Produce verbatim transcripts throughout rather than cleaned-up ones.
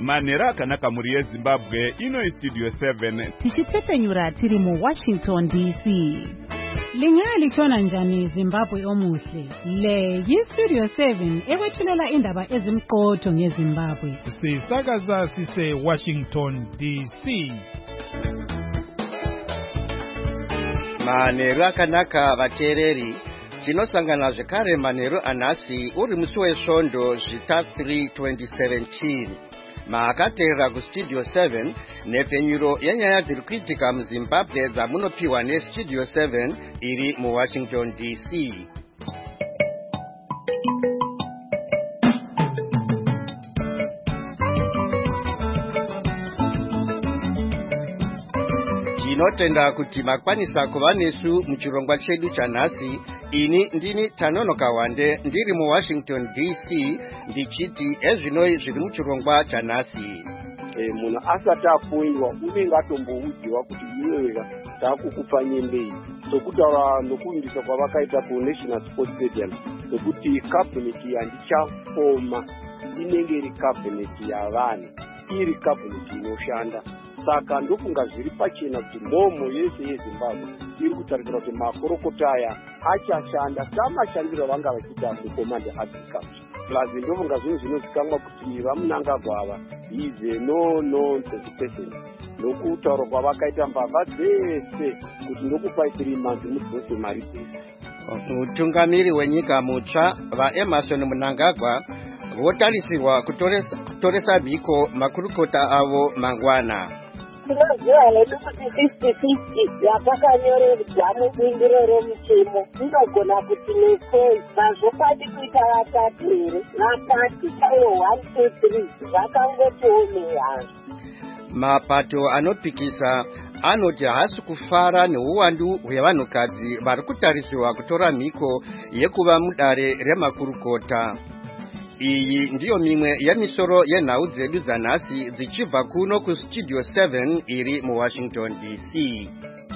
manhero akanaka muri yezimbabwe. Ino istudio seven tichitsepenyura tiri mu Washington D C. Lingalitshona njani Zimbabwe omuhle? Le yistudio seven ekwethulela indaba ezimqotho ngeZimbabwe. Sisakaza sise Washington D C. Manhero akanaka vateereri, tinosangana zvekare manhero anhasi uri musi wesvondo zvita three twenty seventeen. Maakateerera kustudio seven nepfenyuro yenyaya dziri kuitika muZimbabwe dzamunopiwa nestudio seven iri muWashington D C. Tinotenda kuti makwanisa kuva nesu muchirongwa chedu chanhasi. Ini ndini Tanonoka Wande ndiri muWashington D C ndichiti ezvinoi zviri muchirongwa chanhasi. E, munhu asati apoiwa unenge atomboudziwa kuti iweweka takukupa nyembei sokutaura nokuundisa kwavakaita kuNational Sports Stadium sokuti kabineti handichafoma inenge iri kabineti yavanhu, iri kabineti inoshanda. Saka ndofunga zviri pachena kuti mhomo yese yeZimbabwe iri kutarisira kuti makorokota aya achashanda samashandiro vanga vachiita mucommand agriculture. Plus ndofunga zvinhu zvinozikamwa kuti vamunangagwa ava is no nonsense person. Nokutaura kwavakaita mbavha dzese kuti ndokupai three months mudzose mari dzese. Mutungamiri wenyika mutsva vaEmmerson Mnangagwa votarisirwa kutoresa, kutoresa mhiko makurukota avo mangwana. Tinoziva hedu kuti fifty fifty yatakanyorerwa mubindiro romuchemo inogona kuti nekoi nazvokwadi kuita vatatu here vatatu chaiwo one two three zvakangotiomera. Mapato anopikisa anoti haasi kufara neuwandu hwevanhukadzi vari kutarisirwa kutora mhiko yekuva mudare remakurukota. Iyi ndiyo mimwe yemisoro yenhau dzedu dzanhasi dzichibva kuno kustudio seven iri muWashington D C.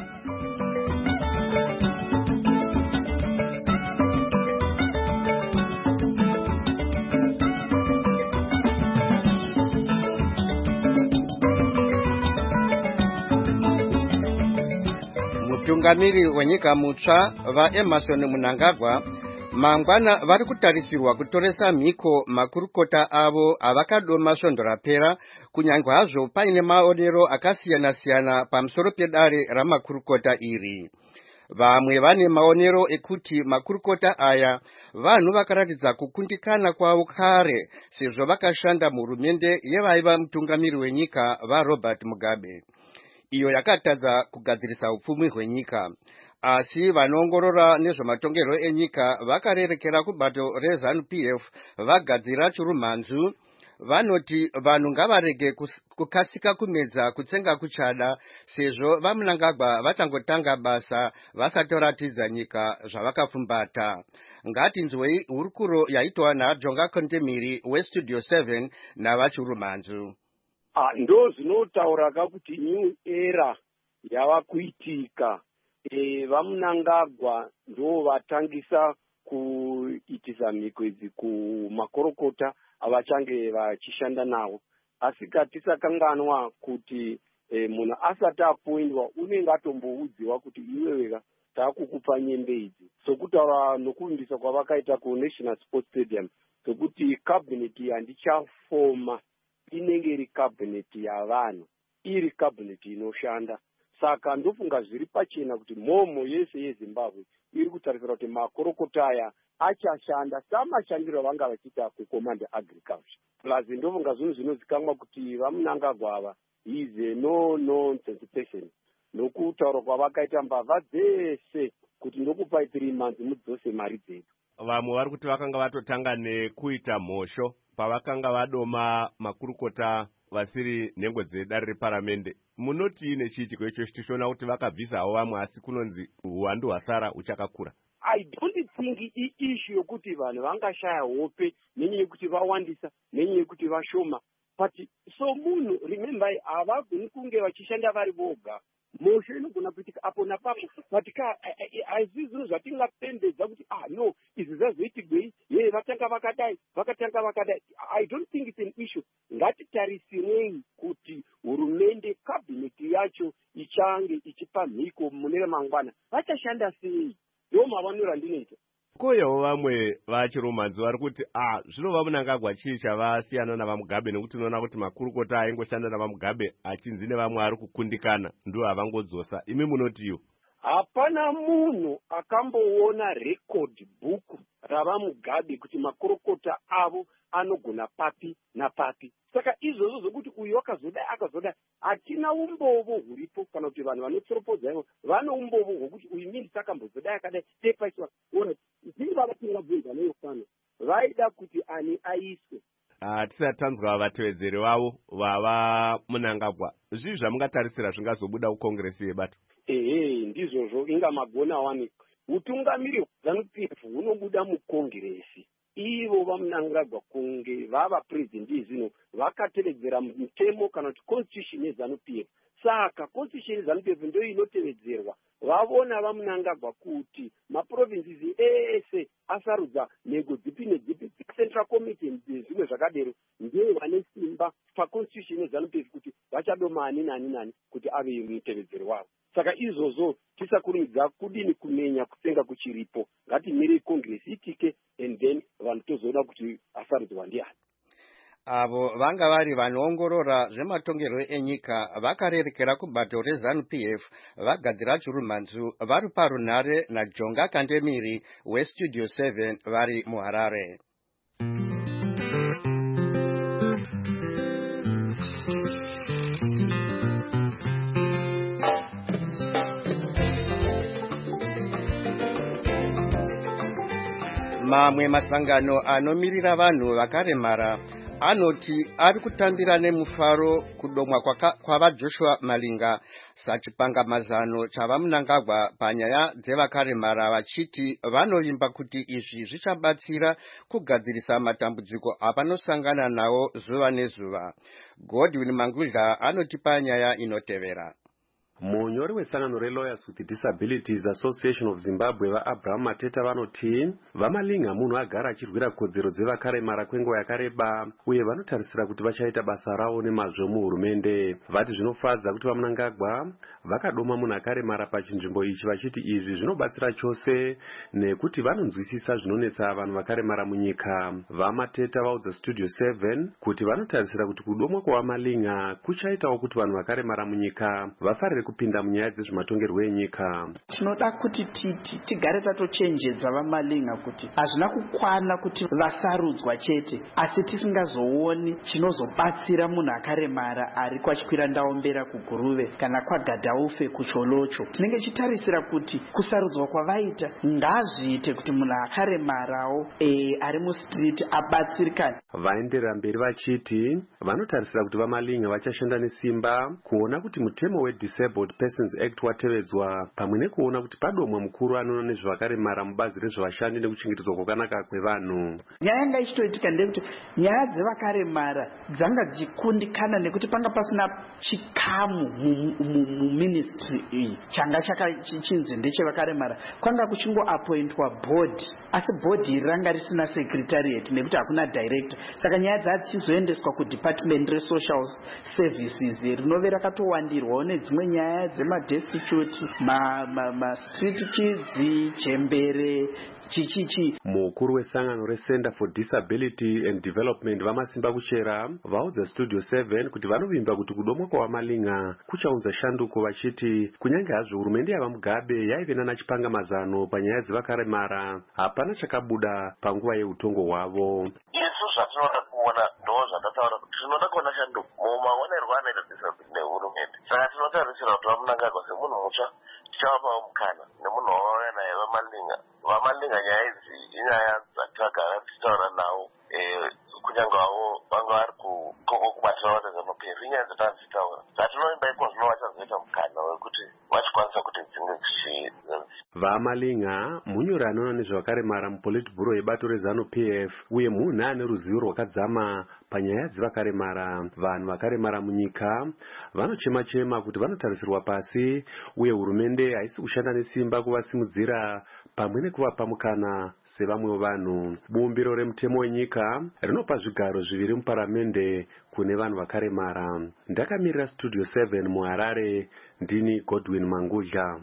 Mutungamiri wenyika mutsva vaEmmerson Mnangagwa mangwana vari kutarisirwa kutoresa mhiko makurukota avo avakadoma svondo rapera, kunyange hazvo paine maonero akasiyana-siyana pamusoro pedare ramakurukota iri. Vamwe vane maonero ekuti makurukota aya vanhu vakaratidza kukundikana kwavo kare sezvo vakashanda muhurumende yevaiva mutungamiri wenyika vaRobert Mugabe, iyo yakatadza kugadzirisa upfumi hwenyika. Asi vanoongorora nezvematongerwo enyika vakarerekera kubato reZANU P F vagadzira chirumhanzu. Vanoti vanhu ngavarege kukasika kumedza kutsenga kuchada sezvo vaMnangagwa vachangotanga basa vasati varatidza nyika zvavakapfumbata. Ngatinzwei hurukuro yaitwa naJonga Kontemiri westudio seven navachirumhanzu. Ah, ndo zvinotaura kuti new era yava kuitika. E, vaMnangagwa ndo vatangisa kuitisa mhiko idzi kumakorokota avachange vachishanda nawo. Asi katisakanganwa kuti e, munhu asati apoindwa unenge atomboudziwa kuti iweweka takukupa nyembe idzi sokutaura nokuundisa kwavakaita kuNational Sports Stadium sokuti kabineti handichafoma inenge iri kabineti yavanhu, iri kabineti inoshanda. Saka ndofunga zviri pachena kuti mhomo yese yeZimbabwe iri kutarisira kuti makorokota aya achashanda samashandiro vanga vachiita kucommand agriculture. Plus ndofunga zvinhu zvinozikamwa kuti vaMnangagwa ava is no nonsense person. Nokutaura kwavakaita mbavha dzese kuti ndokupai three months mudzose mari dzedu. Vamwe vari kuti vakanga vatotanga nekuita mhosho pavakanga vadoma makurukota vasiri nhengo dzedare reparamende. Munoti nechiitiko icho tichiona kuti vakabvisawo vamwe asi kunonzi uwandu hwasara uchakakura. I don't think i-issue yokuti vanhu vangashaya hope nenyaya yekuti vawandisa nenyaya yekuti vashoma. But so munhu remember havagoni kunge vachishanda vari voga. Mhosho inogona kuitika apo napapo. But hazvi zvinhu zvatingapembedza kuti ah no izvi zvazoitigwei ye vatanga vakadai vakatanga vakadai. I don't think it's an issue. Ngati vangatarisirei kuti hurumende kabhineti yacho ichange ichipa mhiko mune ramangwana vachashanda sei? Ndo mavaniro andinoita. Koyewo vamwe vachiromanzi vari kuti ah zvinova Mnangagwa chii chavasiyana navaMugabe, nekuti unoona kuti makurukota aingoshanda navaMugabe achinzi nevamwe ari kukundikana ndo havangodzosa. Imi munotiyo? Hapana munhu akamboona record book ravaMugabe kuti makurukota avo anogona papi napapi. Saka izvozvo zvokuti uyu akazoda akazoda hatina umbovo huripo, kana kuti vanhu vanotsoropodza ivo vane umbovo hwokuti uyu minista akambozodai akadai tepaiswa ora zvinhu vavatinga bvunza neyo fano vaida kuti ani aiswe. Tisati tanzwa vatevedzeri vavo vava Mnangagwa, zvii zvamungatarisira zvingazobuda kukongresi yebato? Ehe, ndizvozvo inga magona wani utungamiri hwaZanu-P F hunobuda mukongresi. Ivo vaMnangagwa kunge vava president zvino vakatevedzera mutemo kana kuti constitution yeZanu-P F. Saka constitution yeZanu-P F ndio inotevedzerwa. Vavona vaMnangagwa kuti maprovinces ese asarudza nego dzipi nedzipi central committee zvimwe zvakadero ndiye vane simba paconstitution yeZanu-P F kuti vachadoma ani nani nani kuti ave mutevedzeri wavo. Saka izvozvo tisakurumidza kudini kumenya kutenga kuchiripo. Ngatimire congress itike and then vanhu tozoona kuti asarudzwa ndiani. Avo vanga vari vanoongorora zvematongerwo enyika vakarerekera kubato reZanu-P F vagadzira chirumanzu vari parunhare naJonga Kandemiri weStudio seven vari muHarare. Mamwe masangano anomirira vanhu vakaremara anoti ari kutambira nemufaro kudomwa kwava Joshua Malinga sachipangamazano chava Mnangagwa panyaya dzevakaremara vachiti vanovimba kuti izvi zvichabatsira kugadzirisa matambudziko avanosangana nawo zuva nezuva. Godwin Mangudla anotipa nyaya inotevera. Munyori wesangano reLawyers with Disabilities Association of Zimbabwe vaAbraham Mateta vanoti vaMalinga munhu agara achirwira kodzero dzevakaremara kwenguva yakareba uye vanotarisira kuti vachaita basa ravo nemazvo muhurumende. Vati zvinofadza kuti vaMnangagwa vakadoma munhu akaremara pachinzvimbo ichi vachiti izvi zvinobatsira chose nekuti vanonzwisisa zvinonetsa vanhu vakaremara munyika. VaMateta vaudza Studio seven kuti vanotarisira kuti kudomwa kwavaMalinga kuchaitawo kuti vanhu vakaremara munyika vafarire kupinda munyaya dzezvematongerwo enyika. Tinoda kuti titi tigare tatochenjedza vaMalinga kuti hazvina kukwana kuti vasarudzwa chete, asi tisingazooni chinozobatsira munhu akaremara ari kwachikwira ndaombera kuGuruve kana kwaGadhaufe kuCholocho. Tinenge chitarisira kuti kusarudzwa kwavaita ngazviite kuti munhu akaremarawo e, ari mustreet abatsirikane. Vaenderera mberi vachiti vanotarisira kuti vaMalinga vachashanda nesimba kuona kuti mutemo weDisabled Persons Act watevedzwa pamwe nekuona kuti padomwa mukuru anoona nezvakaremara mubazi rezvavashandi nekuchengetedzwa kwakanaka kwevanhu. Nyaya yanga ichitoitika ndekuti nyaya dzevakaremara dzanga dzichikundikana nekuti panga pasina chikamu muministry iyi changa chakachinzi ndechevakaremara. Kwanga kuchingoapointwa board, asi board iri ranga risina secretariat nekuti hakuna director. Saka nyaya dzadzizoendeswa kudepartment resocial services rinove rakatowandirwawo nedzimwe nyaya dzemadestitute mastreet kids chembere chichichi. Mukuru wesangano reCenter for Disability and Development vamasimba kuchera vaudza Studio seven kuti vanovimba kuti kudomwa kwavaMalinga kuchaunza shanduko vachiti kunyange hazvo hurumende yavaMugabe yaive nanachipangamazano panyaya dzevakaremara hapana chakabuda panguva yeutongo hwavo. Isu zvatinoda kuona ndo zvandataura kuti tinoda kuona shanduko mumaonerwo anoita disability nehurumende. Saka tinotarisira kuti vaMnangagwa semunhu mutsva tichavapawo mukana nemunhu wavauya naye vaMalinga. VaMalinga nyaya idzi inyaya dzatagara tichitaura nawo kunyange havo vanga vari kubatira vana ZANU-P F inyaya dzatanga tichitaura. Zvatinoimba iko zvino vachazoita mukana wekuti vachikwanisa kuti dzinge dzichi. VaMalinga munyori anoona nezvakaremara mupolitburo yebato reZANU-P F uye munhu ane ruzivo rwakadzama panyaya dzevakaremara. Vanhu vakaremara munyika vanochema chema kuti vanotarisirwa pasi uye hurumende haisi kushanda nesimba kuvasimudzira pamwe nekuvapa mukana sevamwewo vanhu. Bumbiro remutemo wenyika rinopa zvigaro zviviri muparamende kune vanhu vakaremara. Ndakamirira studio seven muHarare, ndini Godwin Mangudla.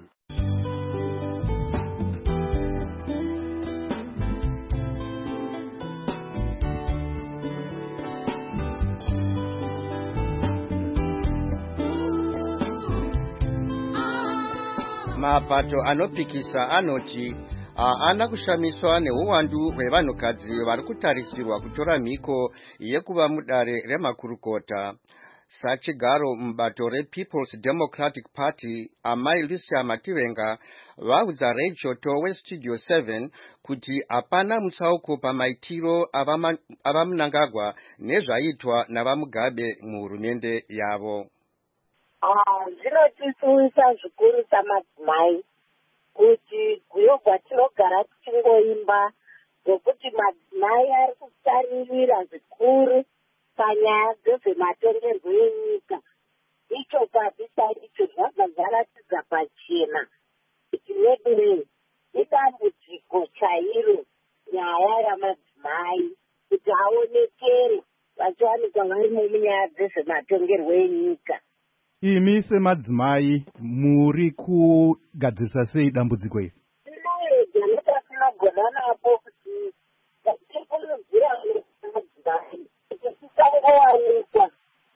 Mapato anopikisa anoti haana kushamiswa neuwandu hwevanhukadzi vari kutarisirwa kutora mhiko yekuva mudare remakurukota. Sachigaro mubato rePeople's Democratic Party, amai Lucia Mativenga vaudza Radio To weStudio seven kuti hapana mutsauko pamaitiro avaMnangagwa nezvaitwa navaMugabe muhurumende yavo. Zvinotisuwisa zvikuru samadzimai kuti kuyogwa tinogara tichingoimba zvokuti madzimai ari kusaririra zvikuru panyaya dzezvematongerwo enyika. Icho kabisa icho zvabva zvaratidza pachena kuti nedu idambudziko chairo nyaya yamadzimai kuti aonekere vachiwanikwa varimo munyaya dzezvematongerwo enyika. Imi semadzimai muri kugadzirisa sei dambudziko iri? Tinoedza nepatinogona napo kuti tikurudzira madzimai kuti tisangowanikwa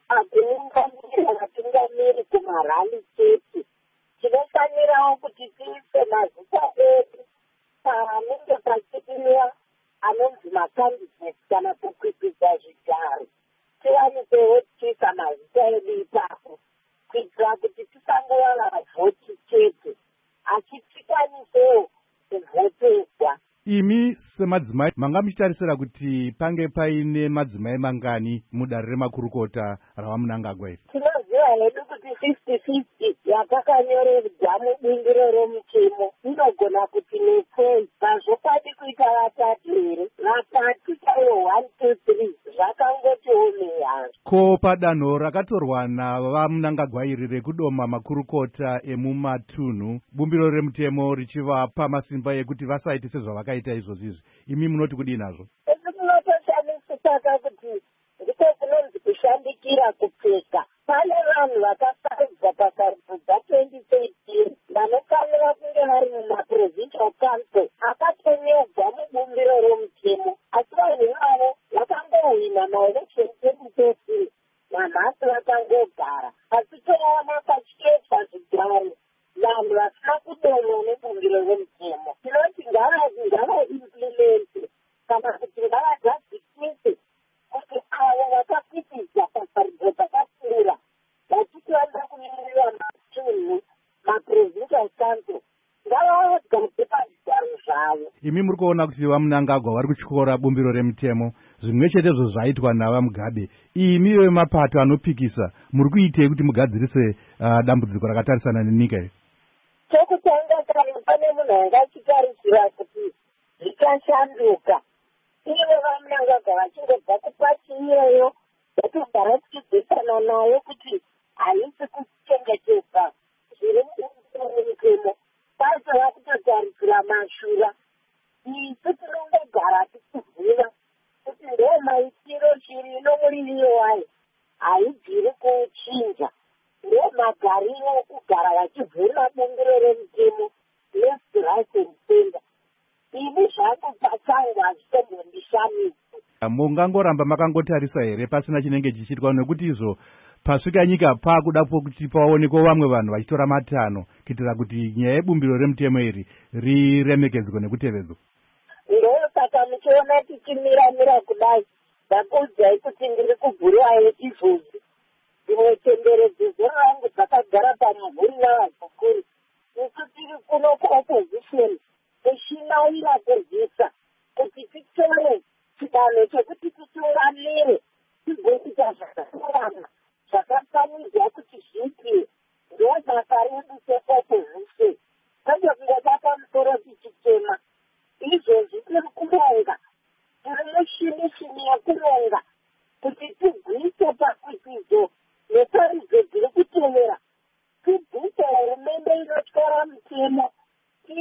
akuunganira vatungamiri kumarali chete. Tinofanirawo kuti tiise mazita edu panenge pachipimiwa anonzi makandidheti kana kukwikwiza zvigaro. Tiwanikewo tiisa mazita edu ipapo kuitira kuti tisangowana vhoti chete asi tikwanisewo kuvhoterwa. Imi semadzimai manga muchitarisira kuti pange paine madzimai mangani mudare remakurukota ravaMnangagwa iri? Tinoziva hedu kuti fifty fifty yatakanyorerwa mubindiro romutemo inogona kuti nefei pazvokwadi kuita vatatu here vatatu chaiwo one two three zvakangotiomeyazvo. Ko padanho rakatorwa navaMnangagwa iri rekudoma makurukota emumatunhu, bumbiro remutemo richivapa masimba ekuti vasaite sezvavakaita izvozvizvi, imi munoti kudii nazvo? Esi kunotoshamisisaka kuti ndiko kunonzi kushandikira kupfeka. Pane vanhu vakasarudzwa pasarudzo dza-twenty thirteen vanofanira kunge vari mumaprovincial council akatonyorwa mubumbiro romutemo, asi vanhu ivavo vakangohwina maelection twenty thirteen namhasi vakangogara. Asi toona pachiketwa zvigaro vanhu vasina kudomwa nebumbiro romutemo. Tinoti ngava-implemente kana kuti ngavagadzikise kuti avo vakapitidza pasarudzo dzakakura vachitoanda kumirira matunhu maprovincial council ngavagadze pazvigaro zvavo. Imi muri kuona kuti vaMnangagwa vari kutyora bumbiro remutemo zvimwe chetezvo zvaitwa navaMugabe. Imi vemapato anopikisa muri kuitei kuti mugadzirise uh, dambudziko rakatarisana nenyika iri? Chokutanga kare pane munhu anga achitarisira kuti zvichashanduka. Ivo vaMnangagwa vachingobva kupasi iyoyo vatogara tichidzisana nayo kuti haisi kuchengetedza zviri mutemo kwase vakutotarisira mashura. Isu tinongogara tichiziva kuti ndo maitiro chiri nomuriviro wayo haibviri kuchinja. Ndo magariro okugara vachivhura bumbiro remutemo left right and center. Ivi zvako pachangu hazvitombondishamisi. Mungangoramba makangotarisa here pasina chinenge chichiitwa, nekuti izvo pasvika nyika paakudapo kuti paonekwa vamwe vanhu vachitora matanho kuitira kuti nyaya yebumbiro remutemo iri riremekedzwe nekutevedzwa? Ndosaka muchiona tichimira-mira kudai ndakuudzai kuti ndiri kubhuriwayo izvozvi. Imwe tenderedzo rangu dzakagara pamuvhuri navazukuru. Isu tiri kuno kuopposition tichinaira kuzisa kuti titore chidanho chekuti titungamire tigoita zvakasiyana zvakafanirwa kuti zviitwe. Ndobasa redu seopposition kwete kungoda pamusoro tichitema. Izvozvi tiri kuronga, tiri mushini-shini yekuronga kuti tigwise pakwikwidzo nesaridzo dziri kutevera. Tibvise hurumende inotyora mutemo tiise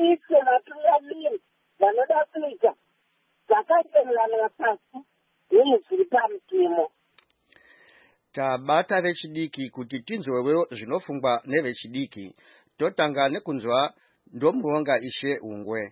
vatungamiri vanoda kuita zvakatenderana pasi nezviri pamutemo. Tabata vechidiki kuti tinzwewo zvinofungwa nevechidiki. Totanga nekunzwa Ndomuwonga Ishe Ungwe.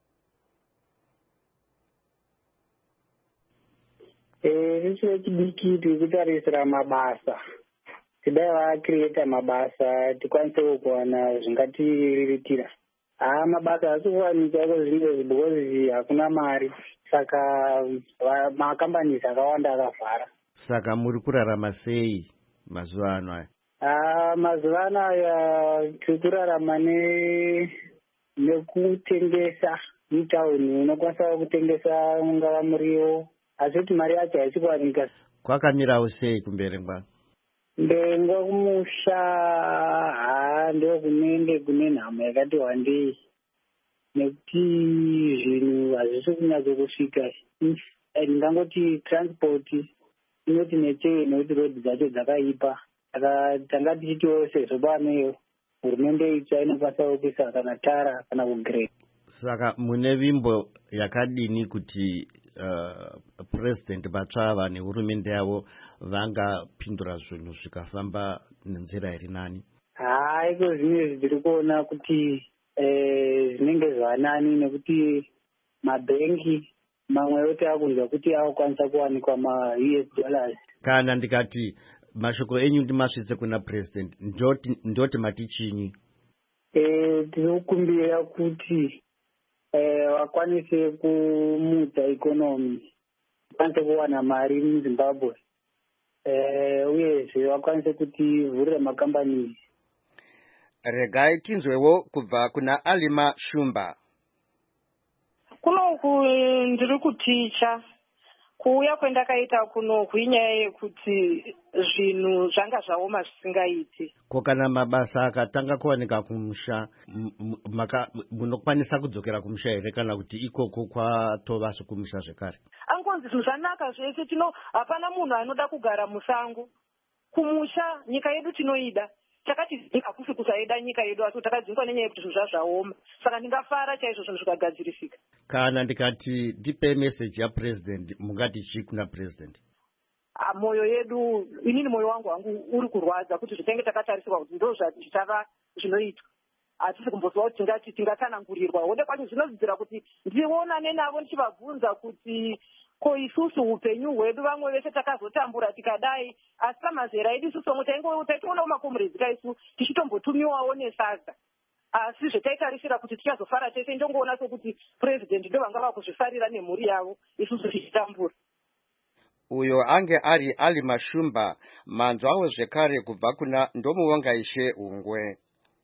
Eh, isu vechidiki tiri kutarisira mabasa. Tidai vaakireta mabasa tikwanise kuwana zvingatiriritira. Ah, mabasa asikuwanika kwezvinhu because hakuna mari. Saka makambani akawanda akavhara. Saka muri kurarama sei mazuva ano aya? Ah, mazuva ano aya tiri kurarama ne nekutengesa mutauni. Unokwanisa kutengesa ungava muriwo, asi kuti mari yacho haisi kuwanika. Kwakamirawo sei kumberengwa? Mberengwa kumusha haa ndo kunenge kune nhamo yakati wandei. Nekuti zvinhu hazvisi kunyatsokusvika. Ndingangoti transport inoti nechei nekuti rodhi dzacho dzakaipa. Saka tanga tichitiwo sezvo paneyo hurumende itsva inokwanisa kuisa kana tara kana kugrade. Saka mune vimbo yakadini kuti uh, president vatsvava nehurumende yavo vangapindura zvinhu zvikafamba nenzira iri nani? Haa, iko zvimwe zviri kuona kuti zvinenge zvanani nekuti mabhengi mamwe takunzwa kuti akukwanisa kuwanikwa ma-U S dollars. Kana ndikati mashoko enyu ndimasvitse kuna president, ndoti ndoti mati chinyi? Eh, tinokumbira kuti eh wakwanise kumudza ikonomi, wakwanise kuwana mari muZimbabwe. Eh, uyezve wakwanise kuti vhurira makambani. Regai tinzwewo kubva kuna Alima Shumba. Kunoku ndiri kuticha kuuya kwendakaita kunoku inyaya yekuti zvinhu zvanga zvaoma zvisingaiti. Ko kana mabasa akatanga kuwanika kumusha munokwanisa kudzokera kumusha here kana kuti ikoko kwatova sokumusha zvekare? Angonzi zvinhu zvanaka zvese, tino hapana munhu anoda kugara musango. Kumusha nyika yedu tinoida. Takati hakusi kusaida nyika yedu asi takadzingwa nenyaya yekuti zvinhu zvazvaoma. Saka ndingafara chaizvo zvinhu zvikagadzirisika. Kana ndikati ndipe message yapresident mungati chii kuna president? Ah, moyo yedu, inini moyo wangu wangu uri kurwadza kuti zvitenge takatarisirwa kuti ndo zvichava zvinoitwa. Hatisi kumbozwa kuti tingati tingatsanangurirwa. Hode kwacho zvinodzidzira kuti ndionane navo ndichivabvunza kuti ko isusu upenyu hwedu vamwe vese takazotambura tikadai, asi pamazera edu isusu vamwe taitoonawo makomuredzi kaisu tichitombotumiwawo nesadza. Asi zvetaitarisira kuti tichazofara tese ndongoona sokuti president ndo vanga vakuzvifarira nemhuri yavo isusu tichitambura. Uyo ange ari Alima Shumba, manzwawo zvekare kubva kuna Ndomuwonga Ishe Ungwe.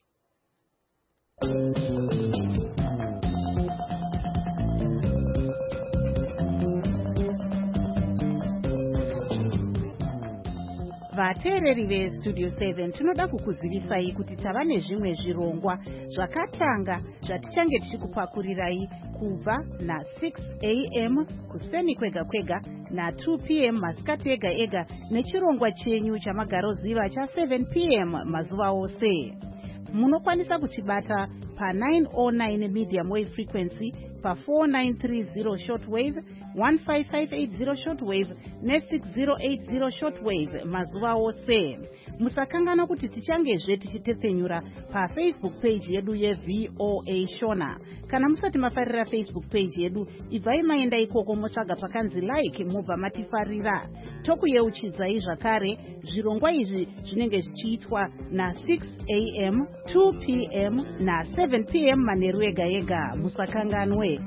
Vateereri veStudio seven tinoda kukuzivisai kuti tava nezvimwe zvirongwa zvakatanga zvatichange tichikupakurirai kubva na six a m kuseni kwega kwega na two p m masikati ega ega nechirongwa chenyu chamagaroziva cha seven p m mazuva ose. Munokwanisa kutibata pa nine oh nine medium wave frequency, pa four nine three zero shortwave, one five five eight zero shortwave ne six zero eight zero shortwave mazuva ose. Musakangana kuti tichangezve tichitepfenyura pa Facebook page yedu yeV O A Shona. Kana musati mafarira Facebook page yedu, ibvai maenda ikoko motsvaga pakanzi like mubva matifarira. Tokuyeuchidzai zvakare zvirongwa izvi zvinenge zvichiitwa na six a m, two p m na seven p m manheru ega ega. Musakanganwe.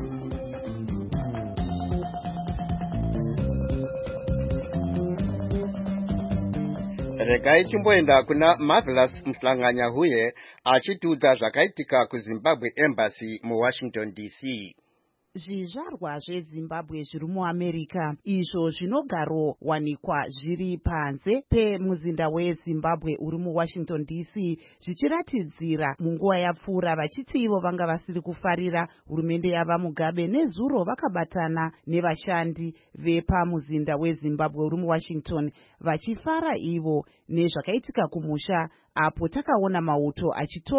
Regai chimboenda kuna Marvelous Mhlanganya huye achitiudza zvakaitika kuZimbabwe Embassy muWashington D C. Zvizvarwa zveZimbabwe zviri muAmerica izvo zvinogaro wanikwa zviri panze pemuzinda weZimbabwe uri muWashington D C zvichiratidzira munguva yapfuura vachiti ivo vanga vasiri kufarira hurumende yava Mugabe, nezuro vakabatana nevashandi vepamuzinda weZimbabwe uri muWashington vachifara ivo nezvakaitika kumusha apo takaona mauto achitora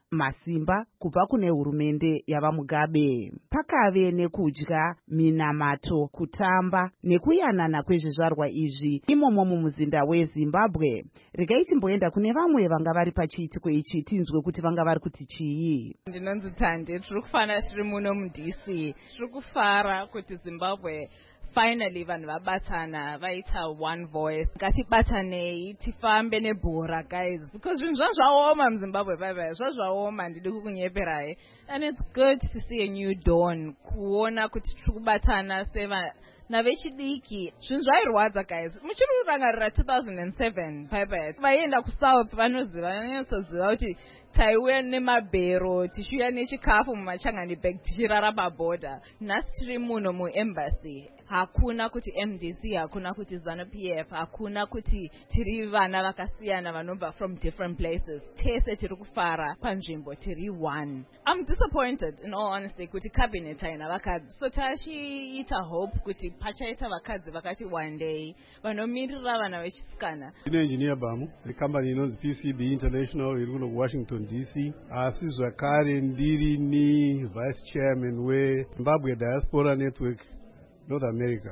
masimba kubva kune hurumende yavamugabe. Pakave nekudya, minamato, kutamba nekuyanana kwezvizvarwa izvi imomo mumuzinda weZimbabwe. Regai timboenda kune vamwe vanga vari pachiitiko ichi tinzwe kuti vanga vari kuti chii. Ndinonzi Thande, tiri kufara tiri muno muD C. Tiri kufara kuti Zimbabwe finally vanhu vabatana vaita one voice. Ngatibatanei tifambe nebhora guys, because zvinhu zvazvaoma muZimbabwe bye zvazvaoma, ndidi kukunyeperai. And it's good to see a new dawn, kuona kuti tiri kubatana seva navechidiki. Zvinhu zvairwadza guys, muchiri kurangarira two thousand seven bye vaienda kusouth vanoziva vanonyatsoziva kuti taiuya nemabhero tichiuya nechikafu mumachangani bag tichirara pabhodha. Nhasi tiri muno muembassy, hakuna kuti M D C, hakuna kuti ZANU-P F, hakuna kuti tiri vana vakasiyana vanobva from different places. Tese tiri kufara panzvimbo, tiri one. I'm disappointed in all honesty kuti cabinet haina vakadzi, so tachiita hope kuti pachaita vakadzi vakati one day vanomirira vana vechisikana. Ine engineer Bamu, the company inonzi P C B International iri kuno Washington D C, asi zvakare ndiri ni vice chairman weZimbabwe Diaspora Network North America.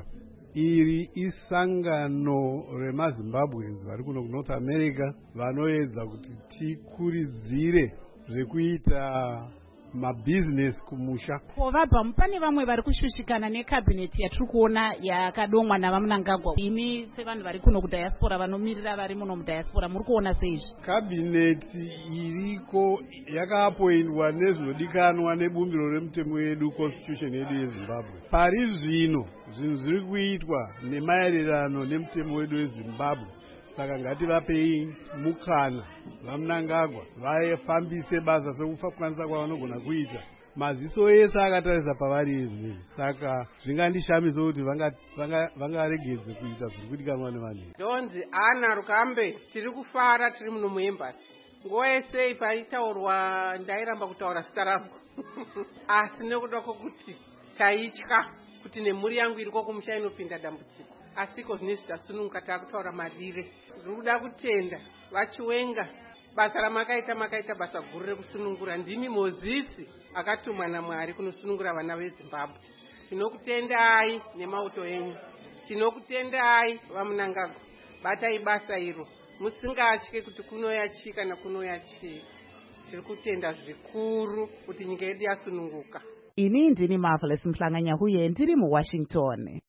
Iri isangano remaZimbabweans vari kuno North America vanoedza kuti tikuridzire zvekuita mabusiness kumusha. Kovabva pane vamwe vari kushushikana nekabineti yatiri kuona yakadomwa navaMnangagwa. Imi sevanhu vari kuno kudiaspora vanomirira vari muno mudiaspora muri kuona seizvi? Kabineti iriko yakaapoindwa nezvinodikanwa nebumbiro remutemo wedu constitution yedu yeZimbabwe. Pari zvino zvinhu zviri kuitwa nemaererano nemutemo wedu weZimbabwe. Saka ngativapei mukana vaMnangagwa vafambise basa sekukwanisa kwavanogona kuita. Maziso ese akatarisa pavari izvi. Saka zvingandishamisa kuti vangaregedze kuita zviri kudikanwa nevanhu. Ndonzi Ana Rukambe, tiri kufara tiri muno muembassy. Nguva yese paitaurwa ndairamba kutaura zita rangu. Asi nekuda kwokuti taitya kuti nemhuri yangu iriko kumusha inopinda dambudziko. Asiko zvinezvi tasununguka taakutaura madire. Ndiri kuda kutenda vachiwenga basa ramakaita makaita basa guru rekusunungura. Ndini Mozisi akatumwa naMwari kunosunungura vana veZimbabwe. Tinokutendai nemauto enyu, tinokutendai vaMnangagwa. Batai basa iro, musingatye kuti kunoya chii kana kunoya chii. Tiri kutenda zvikuru kuti nyika yedu yasununguka. Ini ndini Marvelous Mhlanganyahuye ndiri muWashington.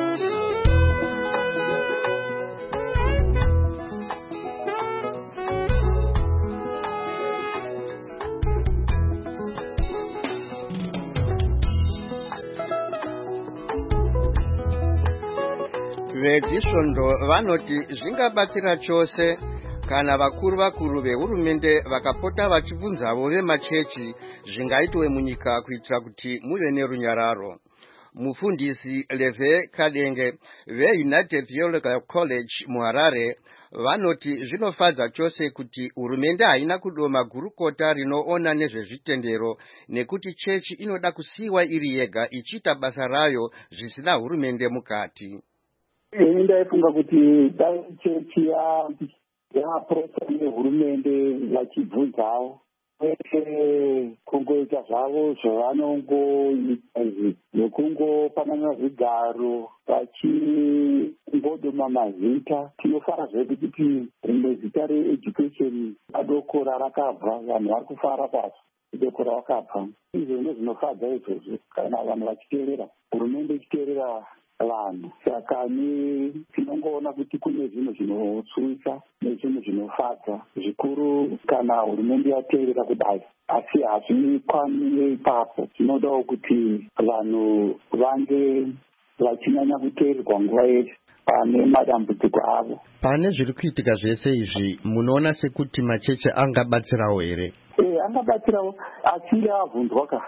Vedhisvondo vanoti zvingabatsira chose kana vakuru vakuru vehurumende vakapota vachibvunzavo vemachechi zvingaitwe munyika kuitira kuti muve nerunyararo. Mufundisi Leve Kadenge veUnited Theological College muHarare vanoti zvinofadza chose kuti hurumende haina kudoma gurukota rinoona nezvezvitendero nekuti chechi inoda kusiiwa iri yega ichiita basa rayo zvisina hurumende mukati. Ini ndaifunga kuti dai chechi yaprota nehurumende vachibvunzawo kwete kungoita zvavo zvavanongoita izvi nekungopanana zvigaro vachingodoma mazita. Tinofara zvedu kuti rimwe zita reeducation adoko rarakabva, vanhu vari kufara pasi idoko rarakabva. Izvo ndozvinofadza izvozvo kana vanhu vachiteerera hurumende ichiteerera vanhu. Saka ni tinongoona kuti kune zvinhu zvinotsuwisa nezvinhu zvinofadza zvikuru kana hurumende yateerera kudai, asi hazvikwani ipapo. Tinodawo kuti vanhu vange vachinyanya kuteererwa nguva yese pane madambudziko avo. Pane zviri kuitika zvese izvi munoona sekuti macheche angabatsirawo here? Eh, angabatsirawo asi avhunzwa ka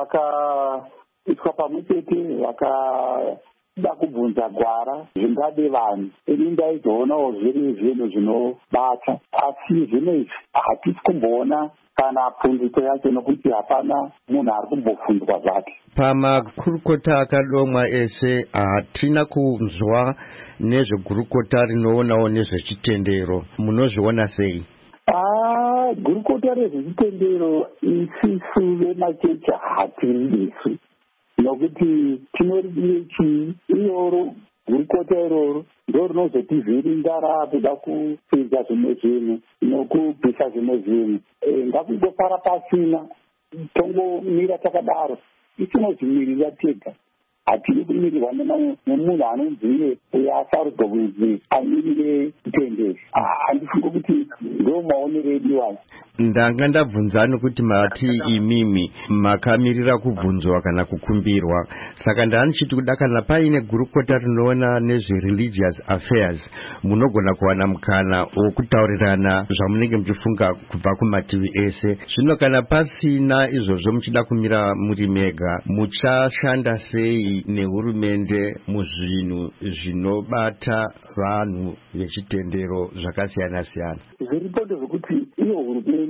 vakaitwa pamwe chete vaka da kubvunza gwara zvingade vanhu. Ini ndaizoonawo zviri zvinhu zvinobata, asi zvinezvi hatisi kumboona kana pfundiko yacho nokuti hapana munhu ari kumbofunzwa zvake. Pamakurukota akadomwa ese hatina kunzwa nezvegurukota rinoonawo nezvechitendero. Munozviona sei? Ah, gurukota rezvechitendero isisu vemachechi hatiri isu nokuti tinoridire chii iyoro gurukota iroro ndo rinozotivhirinda kuda kupinza zvimwe zvinhu nokubvisa zvimwe zvinhu. Ngakungofara pasina tongomira takadaro itinozvimirira tega, hatiri kumirirwa nemunhu anonziye uyo asarudzwa kunzi amirire kutendezi. Handifunga kuti ndo maonero edu wayo. Ndanga ndabvunza nokuti mati imimi makamirira kubvunzwa kana kukumbirwa, saka ndanichiti kuda kana paine gurukota rinoona nezvereligious affairs munogona kuwana mukana wokutaurirana zvamunenge muchifunga kubva kumativi ese. Zvino kana pasina izvozvo muchida kumira muri mega, muchashanda sei nehurumende muzvinhu zvinobata vanhu vechitendero zvakasiyana siyana? Zviripo ndezvekuti iyo hurumende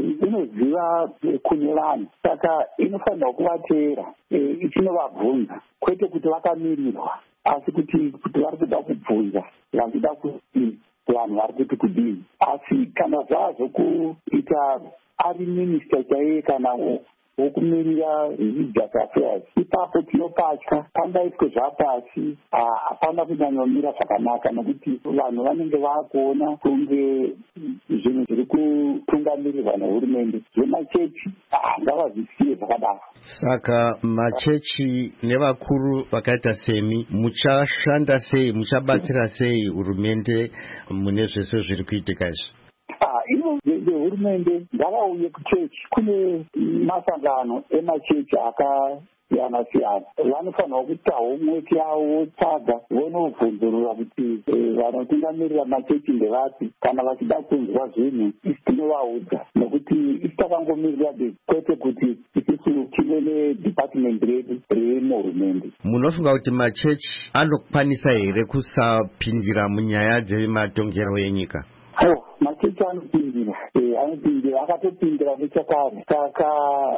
inoziva kune vanhu, saka inofanira kuvateera ichinovabvunza, kwete kuti vakamirirwa, asi kuti kuti vari kuda kubvunza vachida kuti vanhu vari kuti kudini. Asi kana zvazvo kuita ari minista chaiye kana wokumirira religious affairs, ipapo tinopatya pangaitwe zvapasi hapana kunyanyomira zvakanaka, nokuti vanhu vanenge vakuona kunge zvinhu zviri kutungamirirwa nehurumende zvemachechi ngavazvisiye zvakadaro. Saka machechi nevakuru vakaita semi muchashanda sei, muchabatsira sei hurumende mune zvese zviri kuitika izvi? Ino vehurumende ngavauye kuchechi. Kune masangano emachechi akasiyana siyana, vanofanira kuita homework yavo votsvaga vonobvunzurura kuti vanotungamirira machechi ndevapi. Kana vachida kunzwa zvinhu isi tinovaudza, nokuti isi takangomirira besi, kwete kuti isisu tive nedepartment redu remuhurumende. Munofunga kuti machechi anokwanisa here kusapindira munyaya dzematongero enyika? Oh, machechi anopindira, anopindira, akatopindira nechakare. Saka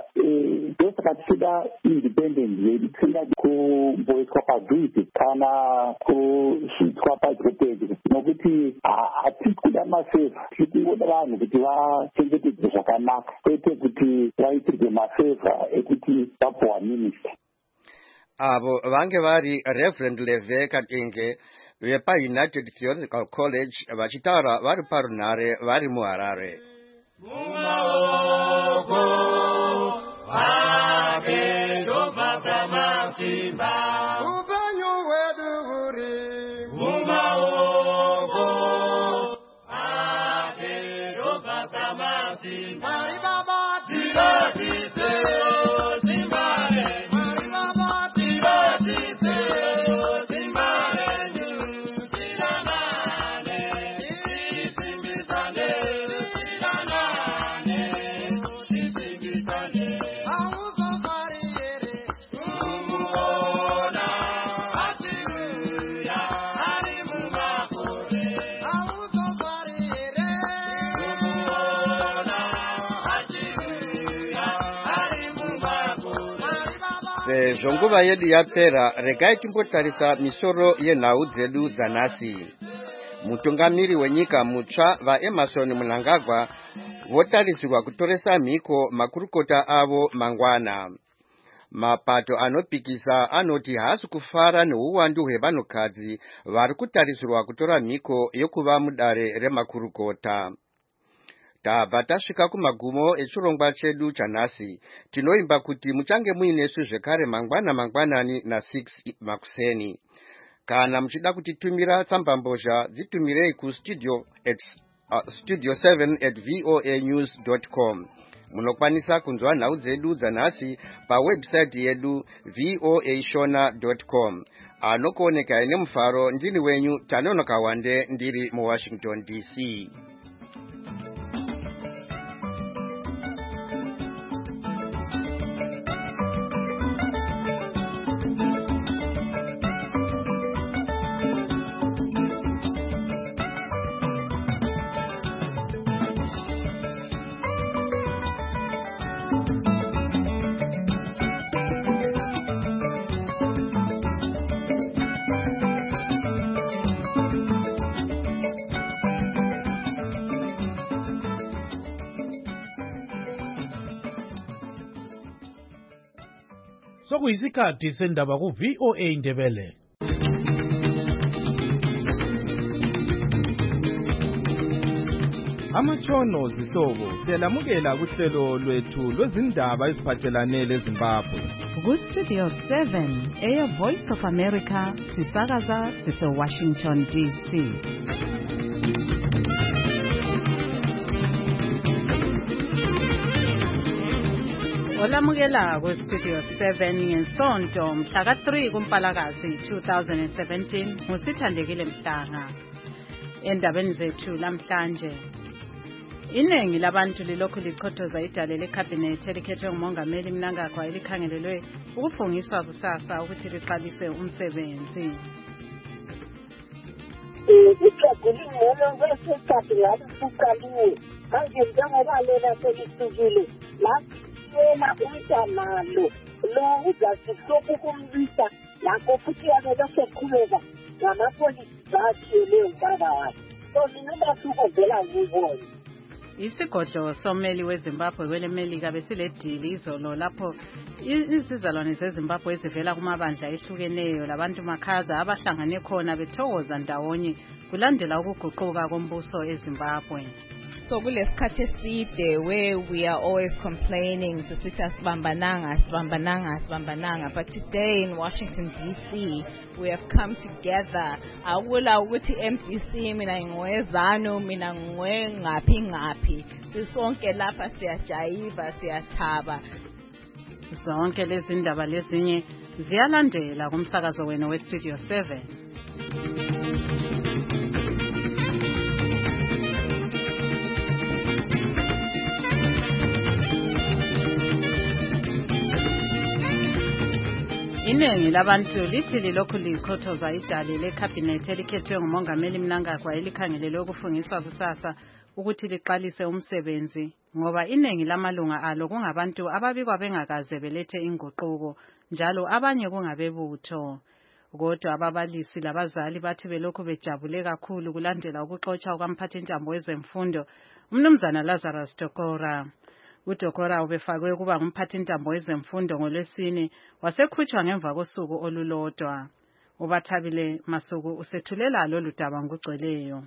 ndosaka tichida independence yedu, tichida kumboiswa padhuze kana kusvitswa padyo pedyo, nokuti hatisi kuda mafevha, tiri kungoda vanhu kuti vachengetedzwe zvakanaka, kwete kuti vaitirwe mafevha ekuti vapuwa minista. Avo vange vari Reverend Leve Kadenge vepaUnited Theological College vachitaura vari parunhare vari muHarare. Mumaoko ake ndobva masimba, upenyu hwedu huri mumaoko ake ndobva masimba. Mari Baba tivatise timbare, Mari Baba tivatise timbare. Sezvo nguva yedu yapera, regai timbotarisa misoro yenhau dzedu dzanhasi. Mutungamiri wenyika mutsva vaEmmerson Mnangagwa votarisirwa kutoresa mhiko makurukota avo mangwana. Mapato anopikisa anoti haasi kufara neuwandu hwevanhukadzi vari kutarisirwa kutora mhiko yokuva mudare remakurukota. Tabva tasvika kumagumo echirongwa chedu chanhasi. Tinoimba kuti muchange muinesu zvekare mangwana mangwanani na-six makuseni. Kana muchida kutitumira tsambambozha dzitumirei kustudio at uh, studio seven at voa news dot com. Munokwanisa kunzwa nhau dzedu dzanhasi pawebsite yedu voa shona dot com. Anokuoneka ine mufaro ndini wenyu Tanonoka Wande ndiri muWashington D C. sokuyisikhathi sendaba ku-V O A Ndebele. Amatshono zihlobo siyalamukela kuhlelo lwethu lwezindaba eziphathelane leZimbabwe. Ku-Studio seven, Air Voice of America, sisakaza sise-Washington D C. Olamukela ku-Studio seven ngesonto mhla ka three kuMpalakazi two thousand seventeen ngusithandekile Mhlanga. Endabeni zethu lamhlanje, iningi labantu lilokhu lichothoza idale lekhabhinethi elikhethwe ngumongameli Mnangagwa elikhangelelwe ukufungiswa kusasa ukuthi liqalise umsebenzi. Ijagulingelo kwesikhathi ngathi siqaliwe manje njengoba lena selisukile lathiyena umntanalo lo uzasihlobo kumbisa lakho futhi yamele seqhubeka ngamapolisi athiyele umbaba wakhe. So mina basuko vela ngibona Isigodlo sommeli weZimbabwe kwelemelika besiledili izolo lapho izizalwane zeZimbabwe ezivela kumabandla ehlukeneyo labantu makhaza abahlangane khona bethokoza ndawonye kulandela ukuguquka kombuso eZimbabwe. So kulesikhathi eside where we are always complaining sisithi asibambananga asibambananga asibambananga, but today in Washington D C we have come together. Awula ukuthi M D C mina ngwezano mina ngwe ngaphi ngaphi sisonke lapha siyajayiva siyathaba. Zonke lezi ndaba lezinye ziyalandela kumsakazo wenu weStudio seven. Iningi labantu lithi lilokhu likhothoza idale lekhabhinethi elikhethwe ngumongameli Mnangagwa elikhangelelwe ukufungiswa kusasa ukuthi liqalise umsebenzi ngoba iningi lamalunga alo kungabantu ababikwa bengakaze belethe inguquko njalo abanye kungabebutho. Kodwa ababalisi labazali bathi belokhu bejabule kakhulu kulandela ukuxotsha kwamphathintambo wezemfundo uMnumzana Lazarus Tokora. UDokora ubefakwe kuba ngumphathintambo wezemfundo ngolwesine wasekhutshwa ngemva kosuku olulodwa. Ubathabile Masuku usethulela lolu daba ngugcweleyo.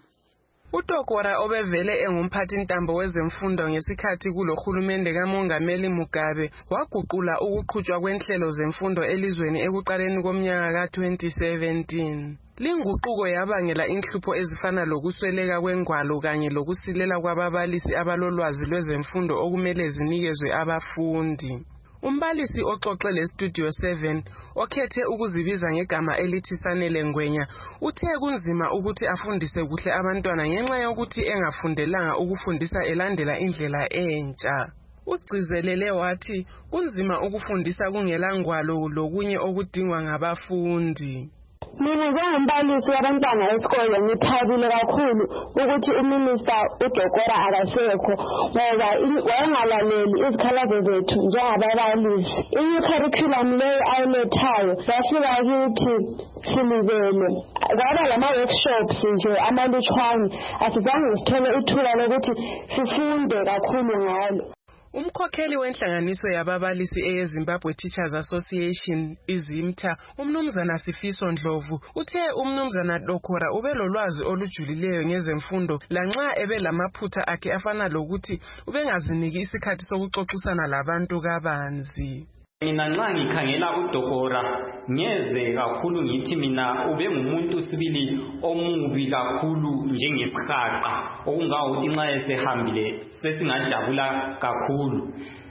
uDokora obevele engumphathintambo wezemfundo ngesikhathi kulohulumende kaMongameli Mugabe waguqula ukuqhutshwa kwenhlelo zemfundo elizweni ekuqaleni komnyaka ka twenty seventeen. Linguquko yabangela inhlupho ezifana lokusweleka kwengwalo kanye lokusilela kwababalisi abalolwazi lwezemfundo okumele zinikezwe abafundi. Umbalisi oxoxe leStudio seven okhethe ukuzibiza ngegama elithi Sanele Ngwenya uthe kunzima ukuthi afundise kuhle abantwana ngenxa yokuthi engafundelanga ukufundisa elandela indlela entsha. Ugcizelele wathi kunzima ukufundisa kungela ngwalo lokunye okudingwa ngabafundi. Mina njengombalisi wabantwana esikole ngithabile kakhulu ukuthi uMinister uDokora akasekho ngoba wayengalaleli izikhalazo zethu njengababalisi. I-curriculum leyo ayilethayo yafika kithi silibele. Kwaba lama-workshops nje amalutshwane asizange sithole ithuba lokuthi sifunde kakhulu ngalo. Umkhokheli wenhlanganiso yababalisi eyeZimbabwe Teachers Association izimtha uMnumzana Sifiso Ndlovu uthe uMnumzana Dokora ubelolwazi olujulileyo ngezemfundo lanxa ebelamaphutha akhe afana lokuthi ubengaziniki isikhathi sokuxoxisana labantu kabanzi. Mina nxa ngikhangela uDokora ngeze kakhulu ngithi mina ube ngumuntu sibili omubi kakhulu njengesihaqa okungakuthi nxa esehambile sesingajabula kakhulu.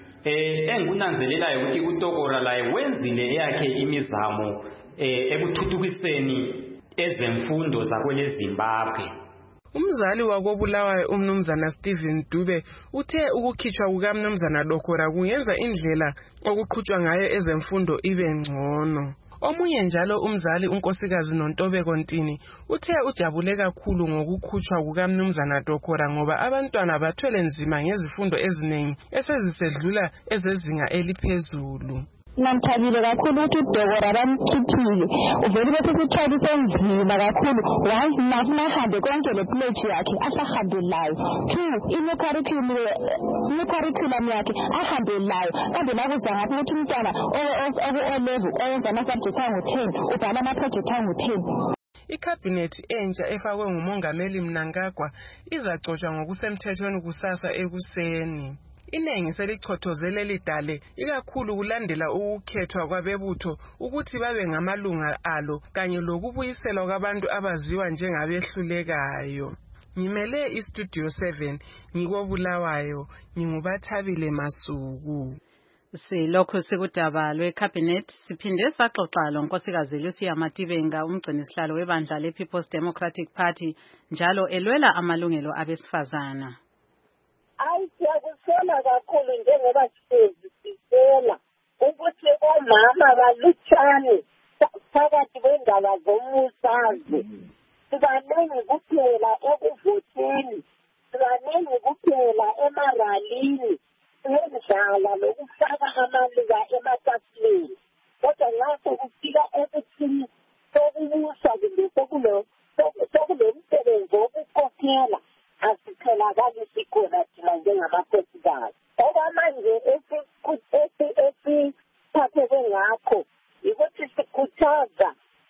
Eh engunanzelelayo ukuthi uDokora laye wenzile eyakhe imizamo eh ekuthuthukiseni ezemfundo zakwele Zimbabwe. Umzali wakobulawayo uMnumzana Stephen Dube uthe ukukhitshwa kukaMnumzana Dokora kungenza indlela okuqhutshwa ngayo ezemfundo ibe ngcono. Omunye njalo umzali unkosikazi Nontobeko Ntini uthe ujabule kakhulu ngokukhutshwa kukaMnumzana Dokora ngoba abantwana bathwele nzima ngezifundo eziningi esezisedlula ezezinga eliphezulu. namthabile kakhulu ukuthi udokora bamkhiphile uvele bese sithwala senzima kakhulu one nafuna ahambe konke le pledge yakhe asahambe layo two ine curriculum ine curriculum yakhe ahambe layo kambe nakuzwa ngapha ukuthi umntwana oku-O-level oyenza ama-subject angu-ten ubhala ama-project angu-ten. Ikhabhinethi entsha efakwe ngumongameli Mnangagwa izacotshwa ngokusemthethweni kusasa ekuseni. Inengi selichothozele lidale ikakhulu kulandela ukukhethwa kwabebutho ukuthi babe ngamalunga alo kanye lokubuyiselwa kwabantu abaziwa njengabehlulekayo. Ngimele iStudio seven ngikobulawayo ngingubathabile Masuku. Silokho sikudaba lweCabinet siphinde saxoxa lo nkosikazi Lucia Mativenga umgcini sihlalo webandla lePeople's Democratic Party njalo elwela amalungelo abesifazana. Hayi siyakusona kakhulu njengoba sihlezi sisela ukuthi omama balutshane phakathi kwendaba zomusazwe. Sibaningi kuphela ekuvoteni, sibaningi kuphela emaralini, siyendlala lokufaka amaluba ematafuleni. Kodwa nxa sokufika ekuthini sokubusa kumbe sokulemsebenzi wokukhokhela asitholakali sikhona thina njengamakhosikazi. Okwamanje esiphatheke ngakho yikuthi sikhuthaza